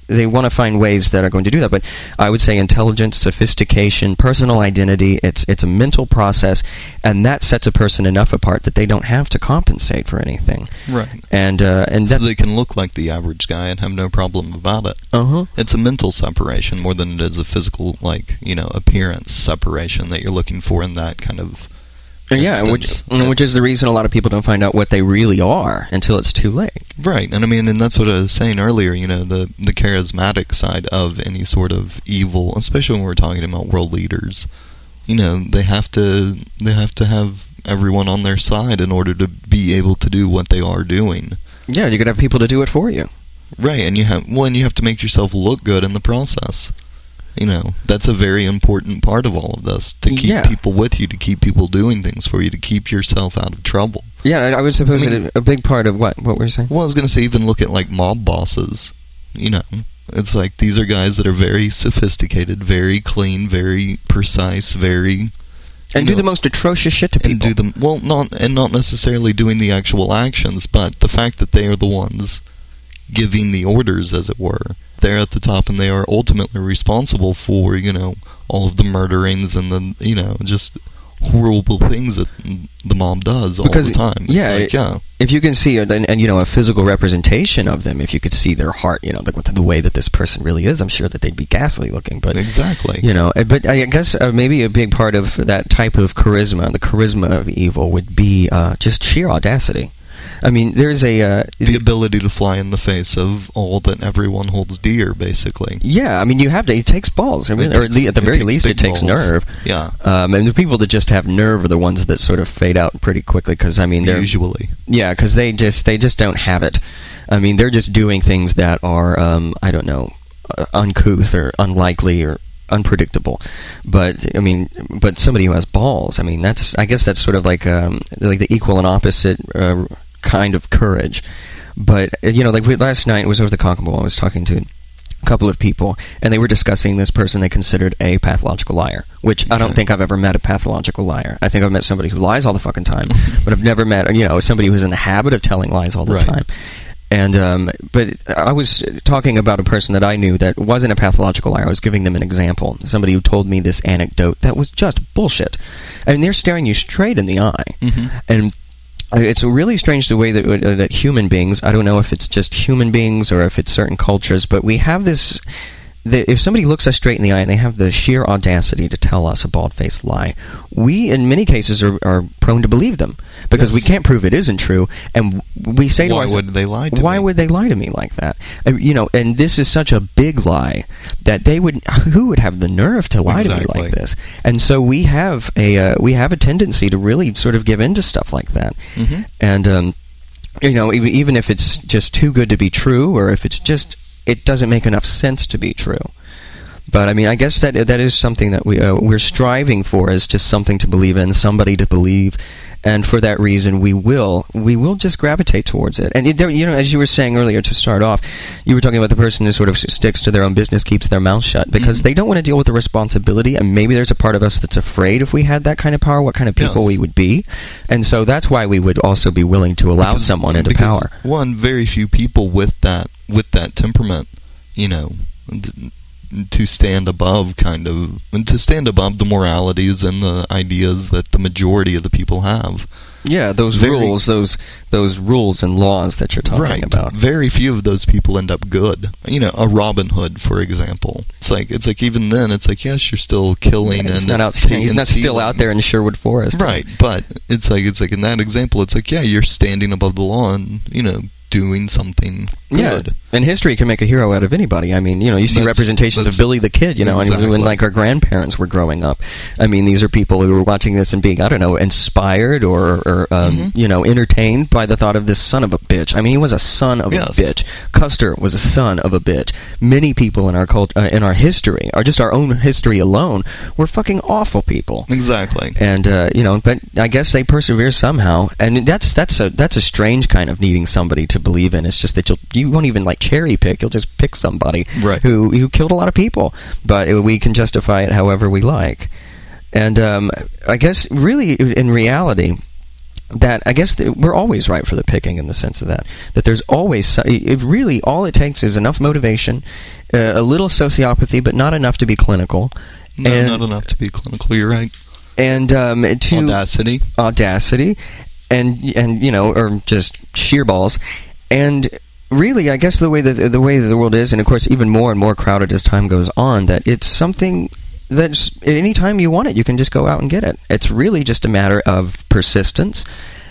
Speaker 1: they want to find ways that are going to do that. But I would say intelligence, sophistication, personal identity, it's it's a mental process, and that sets a person enough apart that they don't have to compensate for anything.
Speaker 2: Right.
Speaker 1: And uh, and
Speaker 2: so
Speaker 1: that,
Speaker 2: they can look like the average guy and have no problem about it.
Speaker 1: Uh-huh.
Speaker 2: It's a mental separation more than it is a physical, like, you know, appearance separation that you're looking for in that kind of
Speaker 1: Yeah, which, which is the reason a lot of people don't find out what they really are until it's too late.
Speaker 2: Right, and I mean, and that's what I was saying earlier, you know, the, the charismatic side of any sort of evil, especially when we're talking about world leaders, you know, they have to, they have to have everyone on their side in order to be able to do what they are doing.
Speaker 1: Yeah, you could have people to do it for you.
Speaker 2: Right, and you have, well, and you have to make yourself look good in the process. You know, that's a very important part of all of this, to keep
Speaker 1: yeah.
Speaker 2: people with you, to keep people doing things for you, to keep yourself out of trouble.
Speaker 1: Yeah, I, I would suppose
Speaker 2: I mean,
Speaker 1: that a big part of what what were you saying?
Speaker 2: Well, I was going to say, even look at, like, mob bosses. You know, it's like, these are guys that are very sophisticated, very clean, very precise, very...
Speaker 1: And do
Speaker 2: know,
Speaker 1: the most atrocious shit to people.
Speaker 2: And do them, well, not, and not necessarily doing the actual actions, but the fact that they are the ones giving the orders, as it were. They're at the top, and they are ultimately responsible for, you know, all of the murderings and the, you know, just horrible things that the mob does
Speaker 1: because,
Speaker 2: all the time. It's
Speaker 1: yeah,
Speaker 2: like, yeah.
Speaker 1: If you can see, and, and, you know, a physical representation of them, if you could see their heart, you know, like the way that this person really is, I'm sure that they'd be ghastly looking. But
Speaker 2: exactly.
Speaker 1: You know, but I guess uh, maybe a big part of that type of charisma, the charisma of evil, would be uh, just sheer audacity. I mean, there's a... Uh,
Speaker 2: the ability to fly in the face of all that everyone holds dear, basically.
Speaker 1: Yeah, I mean, you have to... It takes balls. I mean,
Speaker 2: takes,
Speaker 1: or at, le- at the very least, it takes
Speaker 2: balls.
Speaker 1: nerve.
Speaker 2: Yeah.
Speaker 1: Um, and the people that just have nerve are the ones that sort of fade out pretty quickly, because, I mean, they're...
Speaker 2: Usually.
Speaker 1: Yeah, because they just, they just don't have it. I mean, they're just doing things that are, um, I don't know, uh, uncouth or unlikely or unpredictable. But I mean, but somebody who has balls, I mean, that's, I guess that's sort of like um like the equal and opposite uh, kind of courage. But you know, like we, last night it was over the Conquerable. I was talking to a couple of people, and they were discussing this person they considered a pathological liar, which okay. I don't think I've ever met a pathological liar. I think I've met somebody who lies all the fucking time, but I've never met, you know, somebody who's in the habit of telling lies all the
Speaker 2: right.
Speaker 1: time. And, um, but I was talking about a person that I knew that wasn't a pathological liar. I was giving them an example. Somebody who told me this anecdote that was just bullshit. I mean, they're staring you straight in the eye.
Speaker 2: Mm-hmm.
Speaker 1: And it's really strange the way that, uh, that human beings, I don't know if it's just human beings or if it's certain cultures, but we have this... The, if somebody looks us straight in the eye and they have the sheer audacity to tell us a bald-faced lie, we, in many cases, are, are prone to believe them because yes. we can't prove it isn't true, and we say to
Speaker 2: why
Speaker 1: ourselves,
Speaker 2: would they lie to
Speaker 1: why
Speaker 2: me?
Speaker 1: would they lie to me like that? Uh, you know, and this is such a big lie that they would, who would have the nerve to lie
Speaker 2: exactly.
Speaker 1: to me like this? And so we have a uh, we have a tendency to really sort of give in to stuff like that,
Speaker 2: mm-hmm.
Speaker 1: and um, you know, even, even if it's just too good to be true, or if it's just it doesn't make enough sense to be true. But I mean, I guess that that is something that we uh, we're striving for, is just something to believe in, somebody to believe, and for that reason, we will we will just gravitate towards it. And it, you know, as you were saying earlier to start off, you were talking about the person who sort of sticks to their own business, keeps their mouth shut, because mm-hmm. they don't want to deal with the responsibility. And maybe there's a part of us that's afraid if we had that kind of power, what kind of people
Speaker 2: yes.
Speaker 1: we would be. And so that's why we would also be willing to allow
Speaker 2: because,
Speaker 1: someone into
Speaker 2: because
Speaker 1: power.
Speaker 2: One, very few people with that with that temperament, you know. Th- to stand above kind of and to stand above the moralities and the ideas that the majority of the people have.
Speaker 1: Yeah, those very, rules, those those rules and laws that you're talking
Speaker 2: right.
Speaker 1: about.
Speaker 2: Very few of those people end up good. You know, a Robin Hood, for example. It's like it's like even then, it's like yes, you're still killing
Speaker 1: yeah,
Speaker 2: and
Speaker 1: not out,
Speaker 2: t-
Speaker 1: he's
Speaker 2: and
Speaker 1: not still out there in Sherwood Forest.
Speaker 2: Right, but it's like it's like in that example, it's like yeah, you're standing above the law and you know. doing something good.
Speaker 1: Yeah, and history can make a hero out of anybody. I mean, you know, you see that's, representations
Speaker 2: that's
Speaker 1: of Billy the Kid, you know,
Speaker 2: exactly.
Speaker 1: and when like our grandparents were growing up. I mean, these are people who were watching this and being, I don't know, inspired or, or um,
Speaker 2: mm-hmm.
Speaker 1: you know, entertained by the thought of this son of a bitch. I mean, he was a son of
Speaker 2: yes.
Speaker 1: a bitch. Custer was a son of a bitch. Many people in our cult, uh, in our history, or just our own history alone, were fucking awful people.
Speaker 2: Exactly.
Speaker 1: And uh, you know, but I guess they persevere somehow, and that's that's a that's a strange kind of needing somebody to believe in. It's just that you'll you won't even like cherry pick. You'll just pick somebody
Speaker 2: right.
Speaker 1: who who killed a lot of people, but it, we can justify it however we like. And um, I guess really in reality, that I guess that we're always right for the picking in the sense of that. That there's always, so- it really, all it takes is enough motivation, uh, a little sociopathy, but not enough to be clinical.
Speaker 2: No,
Speaker 1: and,
Speaker 2: not enough to be clinical, you're right.
Speaker 1: And um, to...
Speaker 2: Audacity.
Speaker 1: Audacity. And, and, you know, or just sheer balls. And really, I guess the way that the way that the world is, and of course even more and more crowded as time goes on, that it's something that's, at any time you want it, you can just go out and get it. It's really just a matter of persistence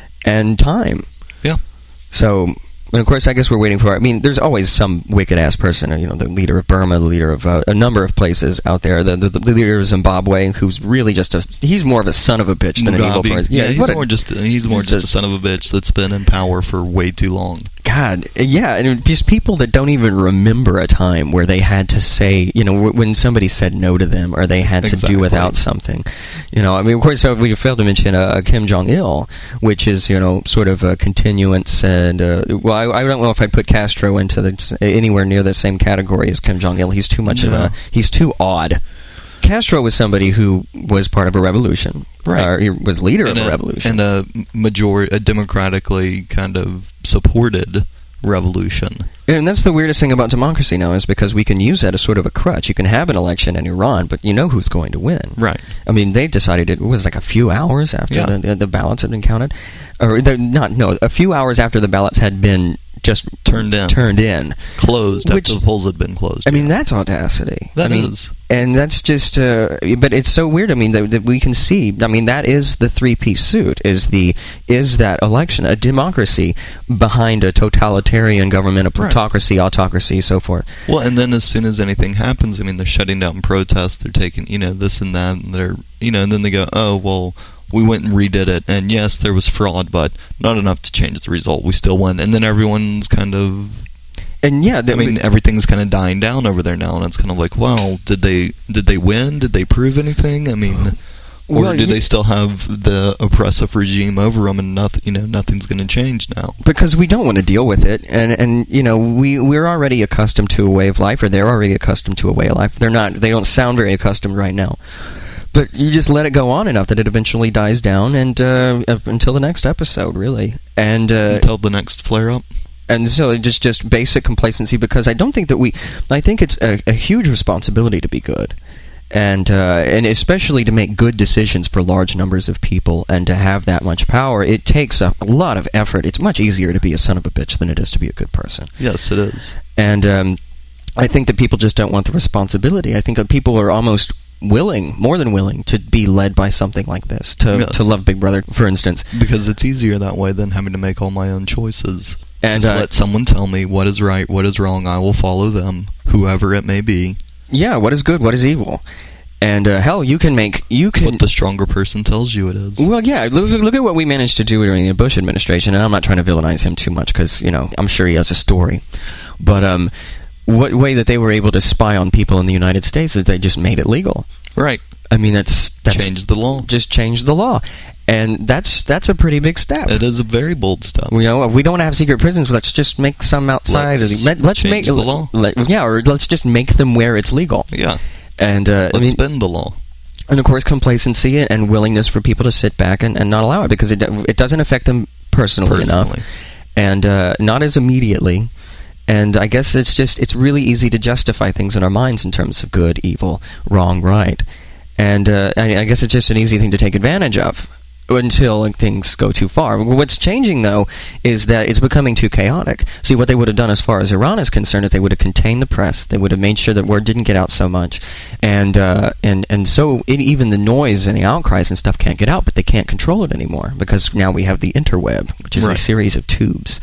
Speaker 1: and time.
Speaker 2: Yeah.
Speaker 1: So, and of course, I guess we're waiting for, I mean, there's always some wicked-ass person, you know, the leader of Burma, the leader of uh, a number of places out there, the, the, the leader of Zimbabwe, who's really just a, he's more of a son of a bitch than
Speaker 2: Mugabe.
Speaker 1: an evil person.
Speaker 2: Yeah, he's
Speaker 1: what
Speaker 2: more
Speaker 1: a,
Speaker 2: just he's more
Speaker 1: just
Speaker 2: just
Speaker 1: a-
Speaker 2: a son of a bitch that's been in power for way too long.
Speaker 1: God, yeah, and just people that don't even remember a time where they had to say, you know, w- when somebody said no to them, or they had to
Speaker 2: Exactly.
Speaker 1: do without something. You know, I mean, of course, uh, we failed to mention uh, Kim Jong-il, which is, you know, sort of a continuance, and, uh, well, I, I don't know if I'd put Castro into the, anywhere near the same category as Kim Jong-il. He's too much
Speaker 2: No.
Speaker 1: of a, he's too odd. Castro was somebody who was part of a revolution.
Speaker 2: Right.
Speaker 1: Uh, he was leader
Speaker 2: and
Speaker 1: of a,
Speaker 2: a,
Speaker 1: revolution.
Speaker 2: and a majority, a democratically kind of supported revolution.
Speaker 1: And that's the weirdest thing about democracy now, is because we can use that as sort of a crutch. You can have an election in Iran, but you know who's going to win.
Speaker 2: Right.
Speaker 1: I mean, they decided it was like a few hours after
Speaker 2: Yeah.
Speaker 1: the, the ballots had been counted. Or, the, not, no, a few hours after the ballots had been just
Speaker 2: Turned in.
Speaker 1: Turned in.
Speaker 2: Closed
Speaker 1: Which-
Speaker 2: after the polls had been closed.
Speaker 1: I mean,
Speaker 2: yeah.
Speaker 1: that's audacity.
Speaker 2: That
Speaker 1: I mean,
Speaker 2: is.
Speaker 1: And that's just, uh, but it's so weird, I mean, that, that we can see, I mean, that is the three-piece suit, is the, is that election, a democracy behind a totalitarian government, a
Speaker 2: Right.
Speaker 1: plutocracy, autocracy, so forth.
Speaker 2: Well, and then as soon as anything happens, I mean, they're shutting down protests, they're taking, you know, this and that, and they're, you know, and then they go, oh, well, we went and redid it, and yes, there was fraud, but not enough to change the result. We still won. And then everyone's kind of...
Speaker 1: And yeah,
Speaker 2: I mean, everything's kind of dying down over there now, and it's kind of like, well, did they did they win? Did they prove anything? I mean, or
Speaker 1: Well,
Speaker 2: do
Speaker 1: you-
Speaker 2: they still have the oppressive regime over them, and nothing, you know, nothing's going to change now?
Speaker 1: because we don't want to deal with it, and and you know we we're already accustomed to a way of life, or they're already accustomed to a way of life. They're not. They don't sound very accustomed right now. But you just let it go on enough that it eventually dies down, and uh, up until the next episode, really. And uh,
Speaker 2: Until the next flare-up.
Speaker 1: and so it just just basic complacency, because I don't think that we. I think it's a, a huge responsibility to be good, and uh, and especially to make good decisions for large numbers of people, and to have that much power. It takes a, a lot of effort. It's much easier to be a son of a bitch than it is to be a good person.
Speaker 2: Yes, it is.
Speaker 1: And um, I think that people just don't want the responsibility. I think that people are almost willing, more than willing, to be led by something like this, to
Speaker 2: Yes.
Speaker 1: to love Big Brother, for instance.
Speaker 2: Because it's easier that way than having to make all my own choices.
Speaker 1: And
Speaker 2: Just
Speaker 1: uh,
Speaker 2: let someone tell me what is right, what is wrong. I will follow them, whoever it may be.
Speaker 1: yeah, what is good, what is evil, and uh, hell, you can make you
Speaker 2: It's
Speaker 1: can.
Speaker 2: what the stronger person tells you it is.
Speaker 1: Well, yeah, look, look at what we managed to do during the Bush administration, and I'm not trying to villainize him too much, because, you know, I'm sure he has a story. But um, what way that they were able to spy on people in the United States is they just made it legal.
Speaker 2: Right.
Speaker 1: I mean, that's... that's
Speaker 2: Change the law.
Speaker 1: Just change the law. And that's that's a pretty big step.
Speaker 2: It is a very bold step.
Speaker 1: You know, if we don't want to have secret prisons, let's just make some outside.
Speaker 2: Let's
Speaker 1: of the, let, let's
Speaker 2: change
Speaker 1: make
Speaker 2: the law.
Speaker 1: Let, yeah, or let's just make them where it's legal.
Speaker 2: Yeah.
Speaker 1: And uh, I
Speaker 2: Let's
Speaker 1: mean,
Speaker 2: bend the law.
Speaker 1: and of course, complacency and willingness for people to sit back and, and not allow it, because it it doesn't affect them personally, enough,
Speaker 2: Personally.
Speaker 1: and uh, not as immediately. And I guess it's just it's really easy to justify things in our minds in terms of good, evil, wrong, right. And uh, I, I guess it's just an easy thing to take advantage of until like, things go too far. What's changing, though, is that it's becoming too chaotic. See, what they would have done as far as Iran is concerned is they would have contained the press. They would have made sure that word didn't get out so much. And uh, and, and so it, even the noise and the outcries and stuff can't get out, but they can't control it anymore, because now we have the interweb, which is
Speaker 2: Right.
Speaker 1: a series of tubes.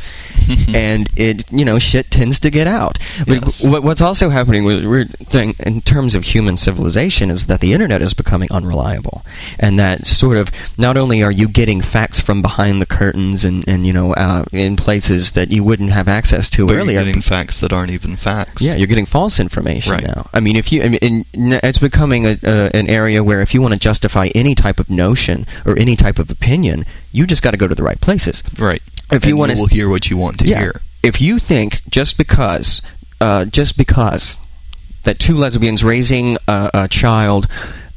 Speaker 1: And it, you know, shit tends to get out. But
Speaker 2: Yes.
Speaker 1: what, what's also happening with weird thing in terms of human civilization is that the internet is becoming unreliable, and that sort of not only are you getting facts from behind the curtains and, and you know uh, in places that you wouldn't have access to
Speaker 2: But
Speaker 1: earlier.
Speaker 2: you're getting facts that aren't even facts.
Speaker 1: Yeah, you're getting false information
Speaker 2: Right.
Speaker 1: now. I mean, if you, I mean, in, n- it's becoming a, uh, an area where if you want to justify any type of notion or any type of opinion, you just got to go to the right places.
Speaker 2: Right.
Speaker 1: If
Speaker 2: and
Speaker 1: you want to,
Speaker 2: will hear what you want to
Speaker 1: yeah,
Speaker 2: hear.
Speaker 1: if you think just because, uh, just because that two lesbians raising a, a child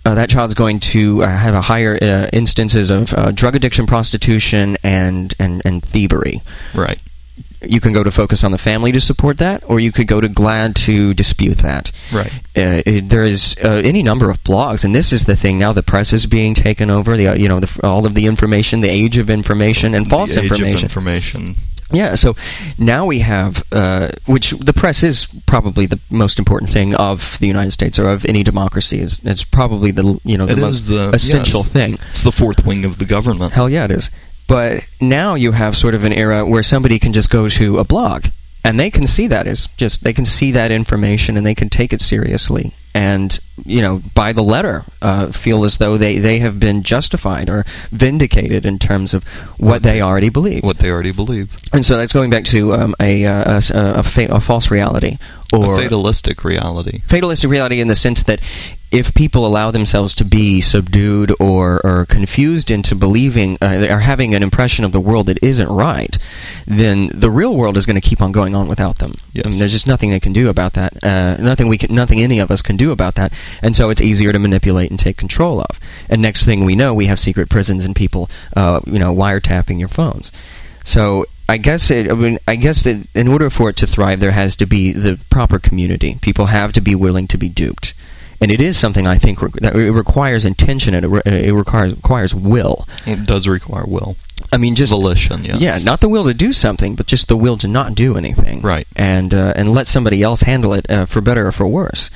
Speaker 1: uh, that child's going to uh, have a higher uh, instances of uh, drug addiction, prostitution, and, and, and thievery.
Speaker 2: Right.
Speaker 1: You can go to Focus on the Family to support that, or you could go to GLAAD to dispute that.
Speaker 2: Right.
Speaker 1: Uh, it, there is uh, any number of blogs, and this is the thing now. The press is being taken over. The uh, you know the, all of the information, the age of information, and false
Speaker 2: the age
Speaker 1: information.
Speaker 2: Of information.
Speaker 1: Yeah. So now we have, uh, which the press is probably the most important thing of the United States or of any democracy. Is it's probably the you know the
Speaker 2: it
Speaker 1: most
Speaker 2: is the,
Speaker 1: essential
Speaker 2: yes,
Speaker 1: thing.
Speaker 2: It's the fourth wing of the government.
Speaker 1: Hell yeah, it is. But now you have sort of an era where somebody can just go to a blog, and they can see that as just, they can see that information, and they can take it seriously, and, you know, by the letter, uh, feel as though they, they have been justified or vindicated in terms of what, what they already believe.
Speaker 2: What they already believe.
Speaker 1: And so that's going back to um, a, uh, a, a, fa- a false reality. Or
Speaker 2: a fatalistic reality.
Speaker 1: Fatalistic reality in the sense that if people allow themselves to be subdued or, or confused into believing uh, or having an impression of the world that isn't right, then the real world is going to keep on going on without them.
Speaker 2: Yes.
Speaker 1: I mean, there's just nothing they can do about that. Uh, nothing we can, nothing any of us can do about that. And so it's easier to manipulate and take control of. And next thing we know, we have secret prisons and people, uh, you know, wiretapping your phones. So I guess it, I mean, I guess that in order for it to thrive, there has to be the proper community. People have to be willing to be duped. And it is something I think re- that it requires intention and it, re- it requires requires will.
Speaker 2: It does require will.
Speaker 1: I mean, just
Speaker 2: volition. Yes.
Speaker 1: Yeah, not the will to do something, but just the will to not do anything.
Speaker 2: Right.
Speaker 1: And uh, and let somebody else handle it uh, for better or for worse.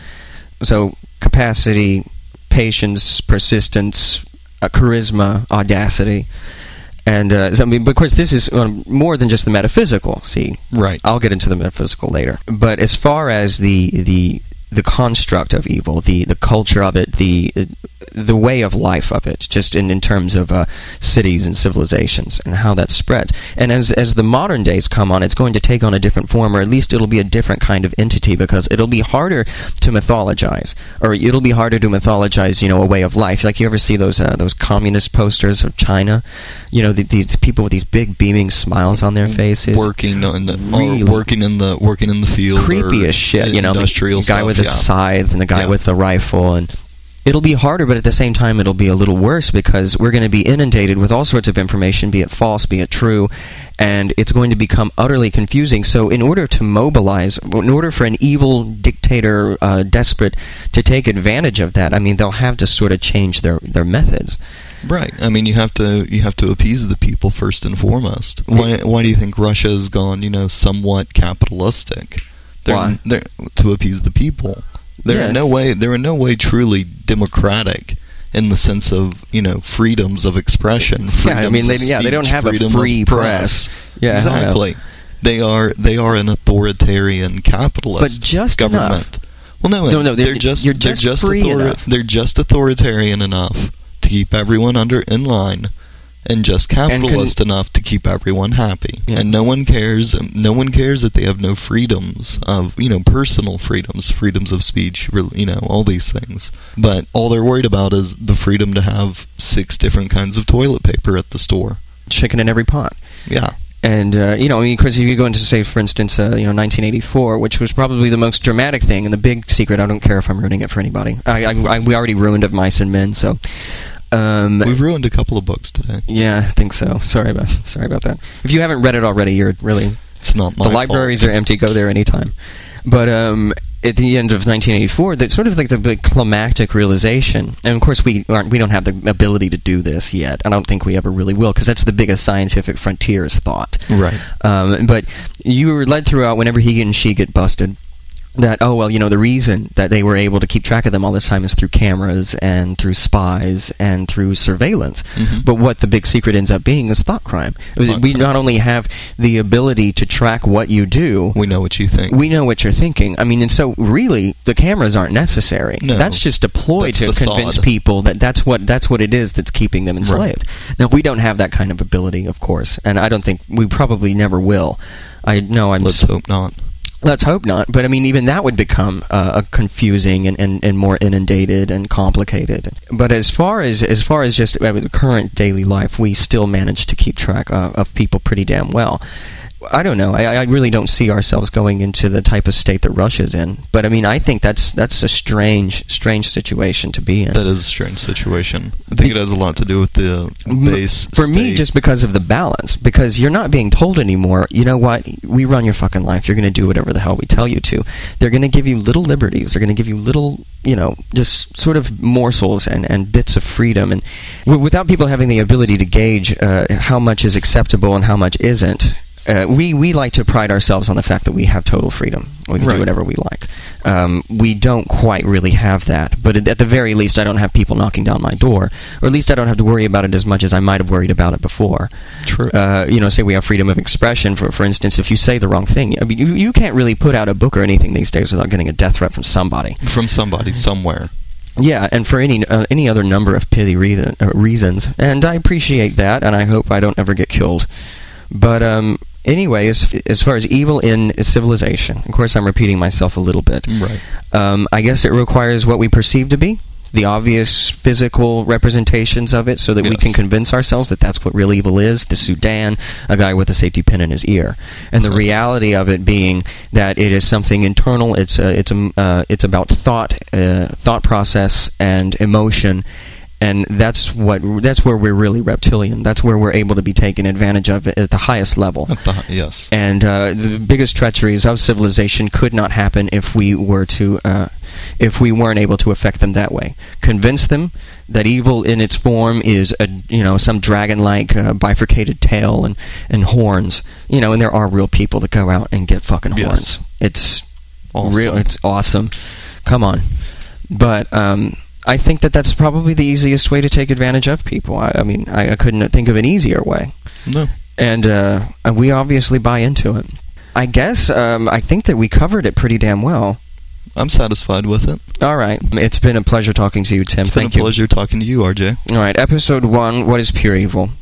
Speaker 1: So capacity, patience, persistence, uh, charisma, audacity. And, uh, so, I mean, of course, this is um, more than just the metaphysical, see?
Speaker 2: Right.
Speaker 1: I'll get into the metaphysical later. But as far as the the the construct of evil, the, the culture of it, the the way of life of it, just in, in terms of uh, cities and civilizations and how that spreads. And as as the modern days come on, it's going to take on a different form, or at least it'll be a different kind of entity, because it'll be harder to mythologize, or it'll be harder to mythologize, you know, a way of life. Like, you ever see those uh, those communist posters of China? You know, the, these people with these big beaming smiles on their faces,
Speaker 2: working on the,
Speaker 1: really
Speaker 2: or working in the working in the field,
Speaker 1: creepy as shit. You know,
Speaker 2: industrial
Speaker 1: the guy
Speaker 2: stuff,
Speaker 1: with the
Speaker 2: yeah.
Speaker 1: scythe and the guy
Speaker 2: Yeah.
Speaker 1: with the rifle, and it'll be harder, but at the same time it'll be a little worse, because we're going to be inundated with all sorts of information, be it false, be it true, and it's going to become utterly confusing. So in order to mobilize, in order for an evil dictator, uh, desperate, to take advantage of that, I mean, they'll have to sort of change their, their methods.
Speaker 2: Right. I mean, you have to you have to appease the people first and foremost. Why why do you think Russia has gone, you know, somewhat capitalistic? They're,
Speaker 1: Why?
Speaker 2: They're, to appease the people. They're
Speaker 1: Yeah.
Speaker 2: in no way they're in no way truly democratic in the sense of, you know, freedoms of expression.
Speaker 1: Yeah, I mean, they,
Speaker 2: of
Speaker 1: yeah, they
Speaker 2: speech,
Speaker 1: don't have a
Speaker 2: freedom
Speaker 1: free
Speaker 2: of
Speaker 1: press. Yeah,
Speaker 2: exactly. They are they are an authoritarian capitalist
Speaker 1: But just
Speaker 2: government.
Speaker 1: enough.
Speaker 2: Well, no,
Speaker 1: No, no,
Speaker 2: they're,
Speaker 1: they're-
Speaker 2: just
Speaker 1: you're
Speaker 2: they're
Speaker 1: just
Speaker 2: just
Speaker 1: free
Speaker 2: authori-
Speaker 1: enough.
Speaker 2: they're just authoritarian enough to keep everyone under in line, and just capitalist
Speaker 1: con-
Speaker 2: enough to keep everyone happy.
Speaker 1: Yeah.
Speaker 2: And no one cares. No one cares that they have no freedoms of, you know, personal freedoms, freedoms of speech, you know, all these things. But all they're worried about is the freedom to have six different kinds of toilet paper at the store.
Speaker 1: Chicken in every pot.
Speaker 2: Yeah.
Speaker 1: And, uh, you know, I mean, because if you go into, say, for instance, uh, you know, nineteen eighty-four, which was probably the most dramatic thing, and the big secret, I don't care if I'm ruining it for anybody. I, I, I we already ruined Of Mice and Men, so... Um,
Speaker 2: We've ruined a couple of books today.
Speaker 1: yeah, I think so. Sorry about sorry about that. If you haven't read it already, you're really...
Speaker 2: It's not my
Speaker 1: The libraries
Speaker 2: fault.
Speaker 1: are empty. Go there anytime. But um, at the end of nineteen eighty-four, that's sort of like the big climactic realization. And of course, we aren't. We don't have the ability to do this yet. I don't think we ever really will, because that's the biggest scientific frontier is thought.
Speaker 2: Right.
Speaker 1: Um, but you were led throughout whenever he and she get busted. That, oh, well, you know, the reason that they were able to keep track of them all this time is through cameras and through spies and through surveillance.
Speaker 2: Mm-hmm.
Speaker 1: But what the big secret ends up being is thought crime.
Speaker 2: Thought
Speaker 1: we
Speaker 2: crime.
Speaker 1: not only have the ability to track what you do,
Speaker 2: We know what you think.
Speaker 1: we know what you're thinking. I mean, and so really, the cameras aren't necessary.
Speaker 2: No.
Speaker 1: That's just deployed
Speaker 2: That's
Speaker 1: to
Speaker 2: facade.
Speaker 1: convince people that that's what that's what it is that's keeping them enslaved. Now, we don't have that kind of ability, of course, and I don't think we probably never will. I know I'm...
Speaker 2: Let's hope not.
Speaker 1: Let's hope not. But, I mean, even that would become uh, confusing and, and, and more inundated and complicated. But as far as as far as just uh, the current daily life, we still manage to keep track uh, of people pretty damn well. I don't know. I, I really don't see ourselves going into the type of state that Russia's in. But I mean, I think that's that's a strange, strange situation to be in.
Speaker 2: That is a strange situation. I think it has a lot to do with the base
Speaker 1: For
Speaker 2: state.
Speaker 1: me, just because of the balance. Because you're not being told anymore, you know what, we run your fucking life. You're going to do whatever the hell we tell you to. They're going to give you little liberties. They're going to give you little, you know, just sort of morsels and, and bits of freedom. And w- without people having the ability to gauge uh, how much is acceptable and how much isn't, Uh, we, we like to pride ourselves on the fact that we have total freedom. We can
Speaker 2: Right.
Speaker 1: do whatever we like. Um, we don't quite really have that. But at, at the very least, I don't have people knocking down my door. Or at least I don't have to worry about it as much as I might have worried about it before.
Speaker 2: True.
Speaker 1: Uh, you know, say we have freedom of expression. For for instance, if you say the wrong thing, I mean, you, you can't really put out a book or anything these days without getting a death threat from somebody.
Speaker 2: From somebody, somewhere.
Speaker 1: Yeah, and for any uh, any other number of petty reason, uh, reasons. And I appreciate that, and I hope I don't ever get killed. But, um... Anyway, as, as far as evil in civilization, of course I'm repeating myself a little bit.
Speaker 2: Right.
Speaker 1: Um, I guess it requires what we perceive to be, the obvious physical representations of it, so that
Speaker 2: yes.
Speaker 1: we can convince ourselves that that's what real evil is. The Sudan, a guy with a safety pin in his ear. And the reality of it being that it is something internal, it's, uh, it's, um, uh, it's about thought, uh, thought process and emotion. And that's what that's where we're really reptilian. That's where we're able to be taken advantage of at the highest level.
Speaker 2: At the, yes.
Speaker 1: And uh, the biggest treacheries of civilization could not happen if we were to, uh, if we weren't able to affect them that way. Convince them that evil in its form is a, you know, some dragon-like uh, bifurcated tail and, and horns. You know, and there are real people that go out and get fucking
Speaker 2: Yes.
Speaker 1: horns. It's
Speaker 2: Awesome.
Speaker 1: real. It's awesome. Come on, but. Um, I think that that's probably the easiest way to take advantage of people. I, I mean, I, I couldn't think of an easier way.
Speaker 2: No.
Speaker 1: And uh, we obviously buy into it. I guess, um, I think that we covered it pretty damn well.
Speaker 2: I'm satisfied with it.
Speaker 1: All right. It's been a pleasure talking to you, Tim.
Speaker 2: It's
Speaker 1: Thank
Speaker 2: been a
Speaker 1: you.
Speaker 2: pleasure talking to you, R J.
Speaker 1: All right. Episode one, What is Pure Evil?